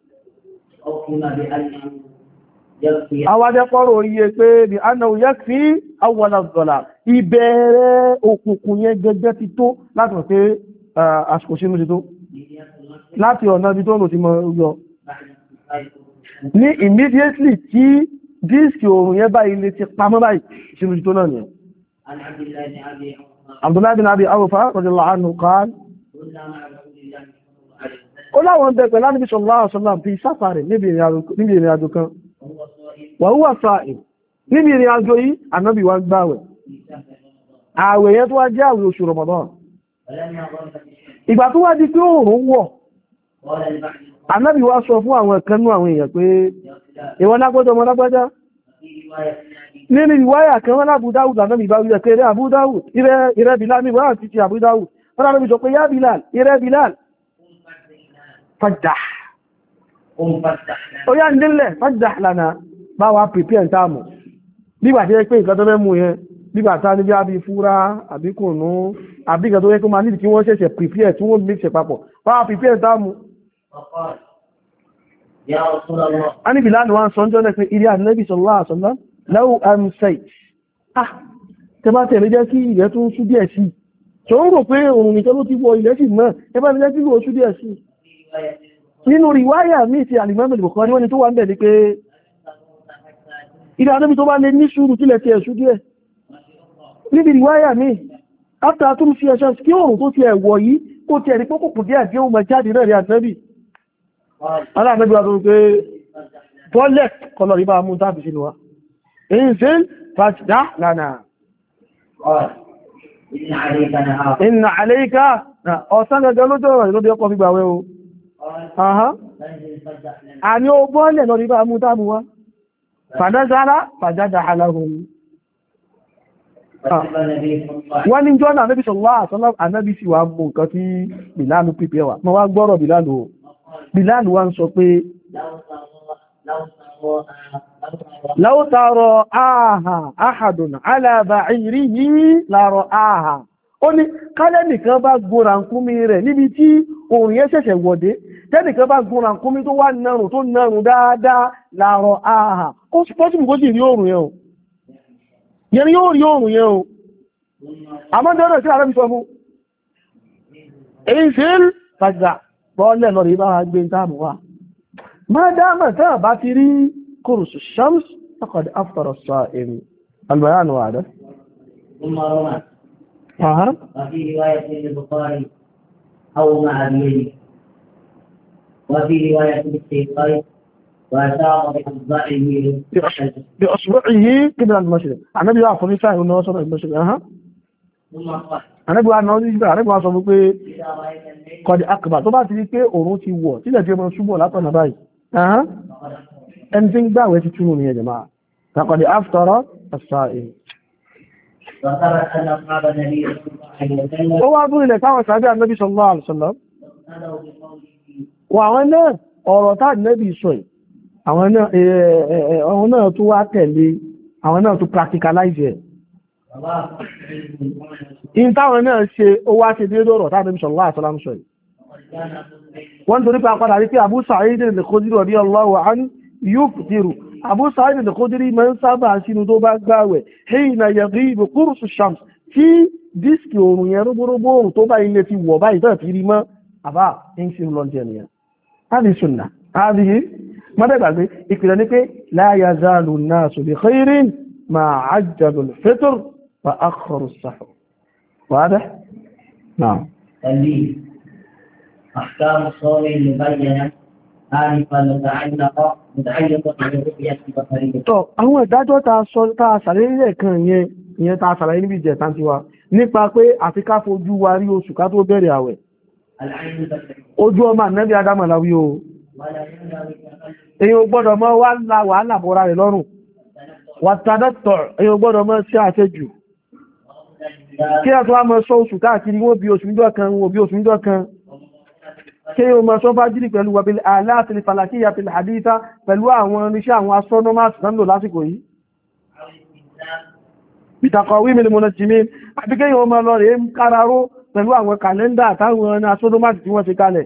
àwọn adẹ́pọ̀rọ̀ oríye pé bí annahu yakfi awwal adh-dhalam ìbẹ̀rẹ̀ òkùnkùn yẹn gẹ́gẹ́ ti tó láti mọ̀ pé àsìkò sínú ti tó láti ọ̀nà ibi tóòrùn ti mọ̀ yọ ní immediately tí díìsì oòrùn yẹn báyìí lè ti pamọ́ báyìí sínú ti tó náà nìyẹn. Abdullahi bin Abi Awfa radiyallahu anhu qala ó láwọn bẹ̀ pẹ̀lú Ànábì sallallahu alaihi wasallam fi sáfàrẹ̀ níbi ìrìn àjò kan wa huwa sa'im níbi ìrìn àjò yìí Ànábì wá gbààwẹ̀ ààwẹ̀ yẹn tó wá jẹ́ àwẹ̀ oṣù Ramadan ìgbà tó wá di pé oòrùn wọ̀ Ànábì wá sọ fún àwọn ẹ̀kanú àwọn èèyàn pé ìwọ lágbọ́jọ́ ọmọ lágbọ́já nínú ìwáyà kan wọ́n Abu Dawud Ànábì bá wíjẹ́ pé rẹ̀ Abu Dawud ìrẹ́ Bilal ní wọ́n àti ti Abu Dawud wọ́n Ànábì sọ pé yá Bilal ìrẹ́ Bilal fajdah ó yá nílẹ̀ fajdah lana bá wá prepare táàmù nígbà tí ó pé nǹkan tó fẹ́ mú yẹn nígbà tá ní bí àbí fúra àbí kùnú àbí nǹkan tó yẹ kó máa nídìí kí wọ́n ṣẹ̀ṣẹ̀ prepare tí wọ́n mix papọ̀ bá wá prepare táàmù a ní Bilal wá ń sọ jọ́ lẹ́pẹ́ ilé Ànábì sallallahu alaihi wasallam law amsayt tẹbá tẹ̀lé jẹ́ kí ilẹ̀ tún ṣú díẹ̀ sí tó ń rò pé òun nìkan ló ti wọ ilẹ̀ sí náà tẹbá jẹ́ kí ló ṣú díẹ̀ sí nínú riwaya mi ti Al-Imam Al-Bukhari wọ́n ni tó wà ń bẹ̀ ní pé ilẹ̀ Ànábì tó bá lè ní sùúrù tílẹ̀ ti ẹ̀ṣú díẹ̀ níbi riwaya mi after tó fi ẹ̀ṣọ́ kí òun tó ti ẹ̀wọ̀ yìí kó ti ẹ̀rí pópòpò díẹ̀ bí ó mọ jáde náà rí Ànábì aláàmẹ́bí wa tó ń pé bọ́lẹ̀ kọlọ̀ rí bá mú tàbí sínú wa انزل فاجدح لنا إن عليك ọ̀sán gẹ́gẹ́ lójọ́ ọ̀rọ̀ ìlú bí ọkọ̀ fi gbàwẹ́ o àní ó bọ́ọ̀lẹ̀ lọ rí bá mú tábù wá fàdájára fàjádà aláhùn wọ́n ní jọ́nà Ànábì sallallahu alaihi wasallam Ànábì sì wá mú nǹkan tí Bìlálù pípẹ́ wà mọ́ wá gbọ́rọ̀ Bìlálù wá ń sọ pé لو ترى أحد على بعيره لرآها ó ní kálẹ̀ nìkan bá gún ràkúnmí rẹ̀ níbi tí òòrùn yẹn ṣẹ̀ṣẹ̀ wọ̀dé tẹ́nìkan bá gún ràkúnmí tó wà nàrùn tó nàrùn dáadáa làrọ̀ àhà ó pọ́sùn kó sì rí òòrùn yẹn o yẹn ni yóò rí òòrùn yẹn o àmọ́jọ́rọ̀ sí àrẹ́bí sọ fún èyí sí fàjà bọ́ọ̀lẹ̀ lọ rí bá gbé táàmù wa má dáàmà táà bá ti rí قرص الشمس فقد أفطر الصائم البيان واضح ثم روى وفي رواية البخاري أو مع اليمين وفي رواية الشيخين وأشار بأصبعه قبل المشرق النبي يعرف في فاهم أنه وصل المشرق ثم قال النبي وصل قد أقبل طبعا تلك أورو تي وو تلك يوم الصبح لا تنباي ẹni tí ń gbàwẹ̀ ti túnú ní ẹjẹ̀ máa tàkọ̀dì aftara as-sa'im ó wá bú ilẹ̀ táwọn sàábí Ànábì sallallahu alaihi wasallam wà àwọn náà ọ̀rọ̀ táà Ànábì sọ àwọn náà tó wá tẹ̀lé àwọn náà tó practicalize ẹ̀ in táwọn náà ṣe ó wá ṣe déédé ọ̀rọ̀ táà Ànábì sallallahu alaihi wasallam sọ wọ́n torí pé àpàdà rí pé Abu Sa'id al-Khudri radiyallahu anhu yuftiru Abu Sa'id al-Khudri máa ń sábà sínú tó bá gbààwẹ̀ hina yaghibu qursu shams tí dísìkì oòrùn yẹn rógbórógbó oòrùn tó bá ilé ti wọ̀ báyìí tán fi rí mọ́ àbá ń ṣe lọ jẹ nìyẹn hadi sunna hadi mọ́dẹ̀gbàgbé ìpìlẹ̀ ní pé la yazalu an-nasu bi khairin ma ajjalu al-fitr wa akhkharu as-sahur واضح؟ نعم. أحكام الصوم المبينة آنفا متعلقة بالرؤية البصرية. tó àwọn ìdájọ́ tá a ṣàlàyé lẹ́ẹ̀kan ìyẹn tá a ṣàlàyé níbi ìjẹta ti wa nípa pé àfi ká fojú wa rí oṣù ká tó bẹ̀rẹ̀ àwẹ̀ ojú ọmọ ànábì Ádámù láwí o èyí ò gbọ́dọ̀ mọ́ wàhálà bọ́ra rẹ̀ lọ́rùn wàtàdọ́tọ̀ èyí ò gbọ́dọ̀ mọ́ sí àṣejù kí a tó wá mọ́ sọ oṣù káàkiri wọ́n bí oṣù níjọ́ kan wọ́n bí oṣù níjọ́ kan kí o mọ́ sọ bá jírí pẹ̀lú wàbí aláàtìlì falakíyà pẹ̀lú àdíta pẹ̀lú àwọn oníṣẹ́ àwọn astronomers náà lò lásìkò yìí بتقاويم المنجمين àbíkẹ́ yóò máa lọ rẹ̀ ń káraró pẹ̀lú àwọn kàlẹ́ndà àtàwọn astronomers tí wọ́n ti kalẹ̀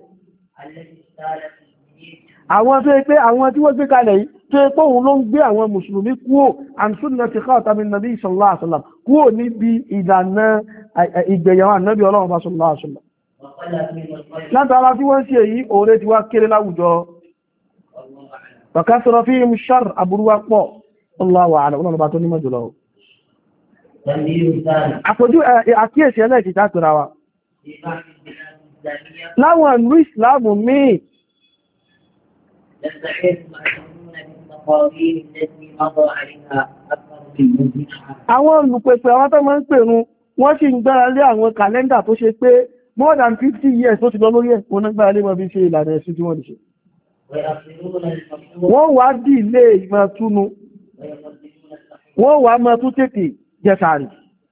àwọn tó yẹ pé àwọn tí wọ́n gbé kalẹ̀ yìí tó yẹ pé òun ló ń gbé àwọn mùsùlùmí kúrò an sunnati khatamin nabi sallallahu alaihi wasallam kúrò níbi ìlànà ìgbẹ̀yàwó ànábì ọlọ́run bá sallallahu alaihi wasallam látara tí wọ́n ṣe yìí oore ti wá kéré láwùjọ وكثر فيهم الشر أبروا قو الله أعلم أنا باتو ní mọ́jùlọ àpòjú àkíyèsí ẹlẹ́ẹ̀kì tààtùra wa láwọn ìlú ìsìláàmù míì àwọn olùpẹ̀pẹ̀ àwọn tó máa ń pèrún wọ́n sì ń gbára lé àwọn kàlẹ́ndà tó ṣe pé more than 50 years tó ti lọ lórí ẹ̀ wọ́n náà gbára lé mọ́ bí ṣe ìlànà ẹ̀sìn tí wọ́n lè ṣe wọ́n wá dì ilé ìmọ̀ túnú wọ́n wá mọ́ tún tètè jẹsàrì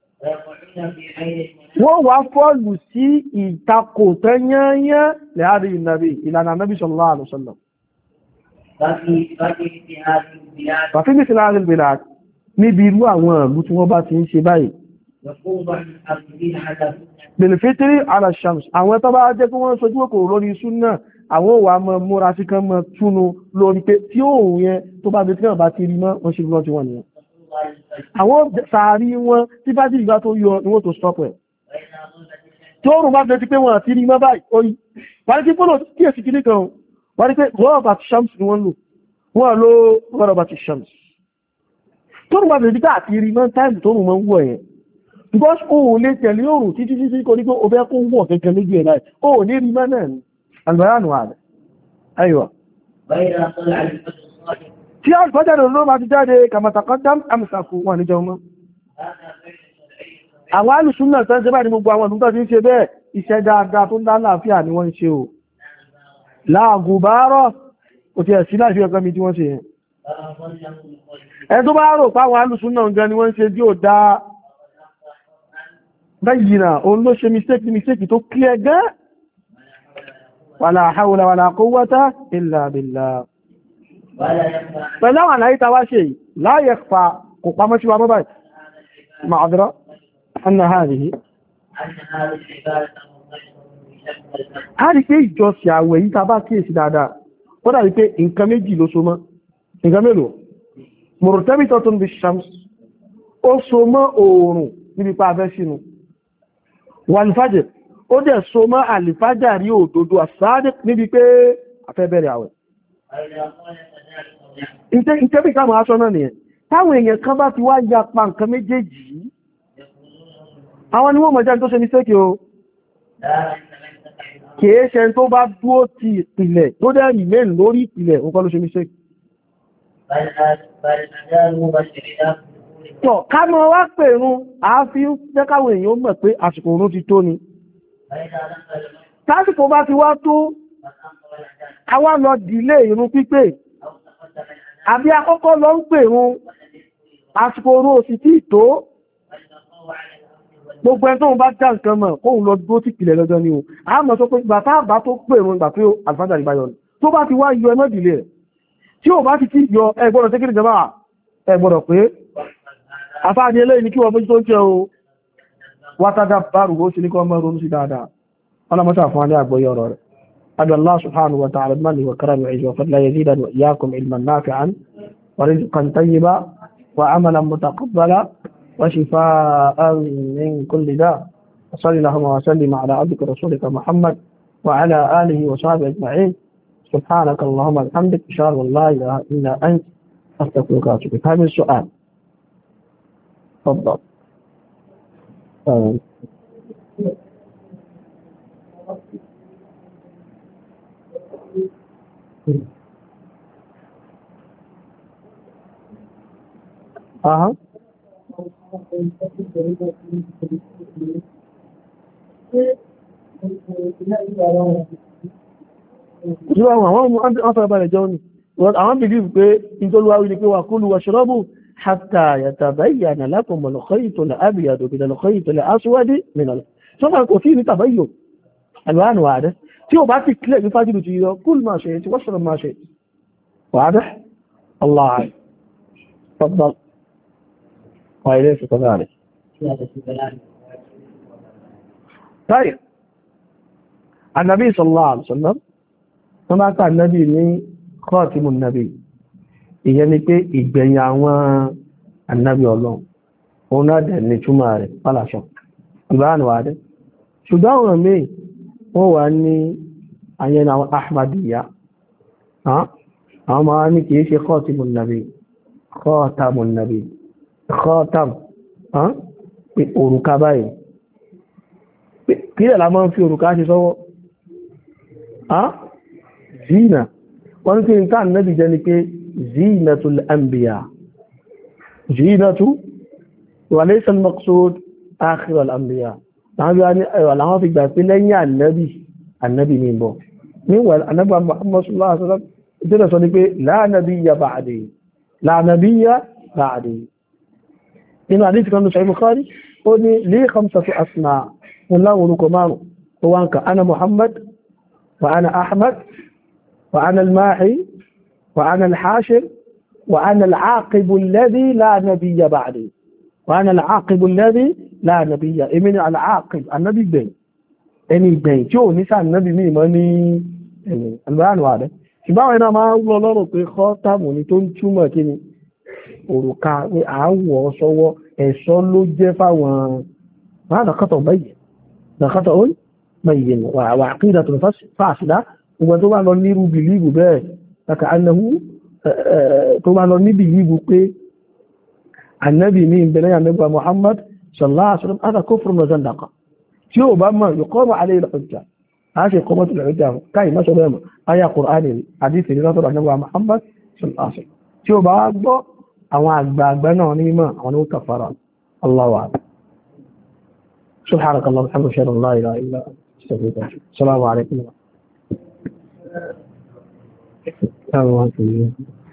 wọ́n wá fọ́ọ̀lù sí ìtakò tẹ́yẹ́yẹ́ lẹ́àrí ìnàbí ìlànà Nabi sallallahu alaihi wasallam bàfí bí sílá àrí ìbìlá níbi irú àwọn ìlú tí wọ́n bá ti ń ṣe báyìí bèlèfétírí alashams àwọn tó bá jẹ́ kí wọ́n sojú òkòrò lórí súnnà àwọn òwà mọ́ múra sí kan mọ́ túnú lórí pé tí òun yẹn tó bá bèèrè tí wọ́n bá ti rí mọ́ wọ́n ṣe lọ́ tí wọ́n nìyẹn àwọn sàárì wọn tí bá jí ìgbà tó yọ ni wọ́n tó stop ẹ̀ tí ó rùn bá bẹ̀rẹ̀ ti pé wọ́n àti rí mọ́ báyìí orí wọ́n tí fọ́nà kí èsì kìíní kan wọ́n tí pé rọ́ọ̀bà ti shams ni wọ́n lò wọ́n lò rọ́ọ̀bà ti shams tó rùn bá bẹ̀rẹ̀ ti àti rí mọ́ táìmù tó rùn mọ́ ń wọ̀ yẹn because o lè tẹ̀lé òrùn títí títí kò ní pé o fẹ́ kó wọ̀ kẹ́kẹ́ lójú ẹ̀ láì o ní rí mọ́ náà ni البيان هذا أيوة في الفجر النور ما تجاري كما تقدم أمسكوا ونجوما àwọn alùsùnà tán ṣe bá ní gbogbo àwọn ọdún tí ń ṣe bẹ́ẹ̀ iṣẹ́ dáadáa tó ń dá láàáfíà ni wọ́n ń ṣe o láàgùbárọ̀ kò tí ẹ̀ sí láìfí ọkọ̀ mi tí wọ́n ṣe yẹn ẹ tó bá rò páwọn alùsùnà gan ni wọ́n ń ṣe tí ó dá báyìí òun ló ṣe mistake tó clear gan wàlá haúlá wàlá quwwata illa billah pẹ̀lú àwọn àlàyé tàwà ṣe la yakhfa kò pàmọ́ sí wa mọ́ báyìí ma'adra anna hadhihi a rí pé ìjọsìn àwẹ̀ yí tàbá kíyèsí dáadáa ó dàbí pé nǹkan méjì ló so mọ́ nǹkan mélòó murtabitatun bish-shams ó so mọ́ oòrùn níbi pa afẹ́ sínú wal fajr ó dẹ̀ so mọ́ àlìfájà rí òdodo àsáàdì níbi pé afẹ́bẹ̀rẹ̀ àwẹ̀. ìtẹ́bí ká máa sọ náà nìyẹn táwọn èèyàn kan bá ti wá ya pa nǹkan méjèèjì àwọn ni wọ́n mọ̀ jẹ́ tó ṣe ní sékè o kìí ṣe tó bá dúó ti ìpìlẹ̀ tó dẹ̀ remain lórí ìpìlẹ̀ òun kọ́ ló ṣe ní sékè. ká mọ́ wá pèrún àáfí jẹ́ káwọn èèyàn mọ̀ pé àsìkò òun ti tó ni tásìkò bá ti wá tó àwa lọ dìlé ìrun pípé àbí àkọ́kọ́ lọ ń pèrún àsìkò orú òsì tí tó gbogbo ẹni tó ń bá já nǹkan mọ̀ kóhun lọ dúró tí pìlẹ̀ lọ́jọ́ ni o a mọ̀ sọ pé ìgbà táàbá tó pèrún ìgbà pé àlùfáàjà ìgbà yọ tó bá ti wá yọ ẹmọ́ dìlé rẹ̀ tí ó bá ti ti yọ ẹgbọ́dọ̀ tẹ́kìrì jọba ẹgbọ́dọ̀ pé àfáàní eléyìí ni kí wọ́n mójú tó ń jẹ́ o wátádá bárù ó sì ní kọ́ mọ́ ronú sí dáadáa ọlọ́mọ́sá fún alẹ́ àgbọ́yọ̀ ọ̀rọ̀ rẹ̀ adù Allah subhanahu wa ta'ala manni wa karam wa ijwa fadla yazidan wa iyyakum ilman nafi'an wa rizqan tayyiba wa amalan mutaqabbala wa shifaa'an min kulli da wa sallallahu wa sallim ala abdika rasulika Muhammad wa ala alihi wa sahbihi ajma'in subhanaka Allahumma wa bihamdika ashhadu an la ilaha illa anta astaghfiruka wa atubu ilayk. هذا السؤال تفضل. Aha. Àwọn afẹ́bàrẹ̀ jẹun ni, àwọn believe pé ìjọlúwáwí ni pé wà kulu washrabu hatta yatabayyana lakum al-khayt al-abyad min al-khayt al-aswad min al-sọ́fà kò sí ní tàbáyò alwánu wàádẹ́ tí ó bá ti kílẹ̀ ní fájìlù ti yọ kúl máa ṣe tí washrab máa ṣe wàádẹ́ Allah. Tafadhal. وإليه في كذلك زيادة بيان. طيب النبي صلى الله عليه وسلم كما قال النبي ni khatimun nabi ìyẹn ni pé ìgbẹ̀yìn àwọn ànábì Ọlọ́run òun náà dẹ̀ ní túmọ̀ rẹ̀ pálàṣọ ìbáraẹni wà dé ṣùgbọ́n àwọn míì wọ́n wà ní àyẹn àwọn ahmadiyya àwọn máa ní kìí ṣe khatimun nabi khatamun nabi khatam pé òrùka báyìí kí lẹ̀ la máa ń fi òrùka ṣe sọ́wọ́ zina wọ́n tí ń tàn náà jẹ́ ni pé zinatul anbiya zinatu wa laysa al-maqsud akhir al-anbiya láwọn fi gbà pé lẹ́yìn annabi ní bọ̀ níwọ̀n annabi Muhammad sallallahu alaihi wasallam ìtẹ́lẹ̀ sọ ni pé la nabiyya ba'di la nabiyya ba'di inú àdíṣì kan Sahih Bukhari ó ní li khamsatu asma wọn láwọn orúkọ márùn ó wá ń ka ana Muhammad وأنا أحمد وأنا الماحي وأنا الحاشر وأنا العاقب الذي لا نبي بعدي وأنا العاقب الذي لا نبي من العاقب النبي بين ẹni ìgbẹ̀yìn tí ò ní sáà nẹ́bí mí mọ́ ní ẹ̀yìn àgbàránù ààrẹ ṣùgbọ́n ẹ̀nà máa ń lọ lọ́rọ̀ pé kọ́tàmù ní tó ń túmọ̀ kí ni òrùka pé àáwọ̀ sọ́wọ́ ẹ̀ṣọ́ ló jẹ́ fáwọn nàkàtọ̀ بين وعقيدة فاسدة وطبعا لو نيرو بليبو بيه فكأنه طبعا لو نبيبو بيه النبي مين بني النبي محمد صلى الله عليه وسلم هذا كفر وزندقة شو بما يقام عليه الحجة هذه قومة الحجة كاي ما شو بما آية قرآن حديث لنظر النبي محمد صلى الله عليه وسلم شو بما أو أكبر ونيمة ونو كفران الله أعلم سبحانك اللهم وبحمدك أشهد أن لا إله إلا أنت السلام عليكم ورحمة الله وبركاته.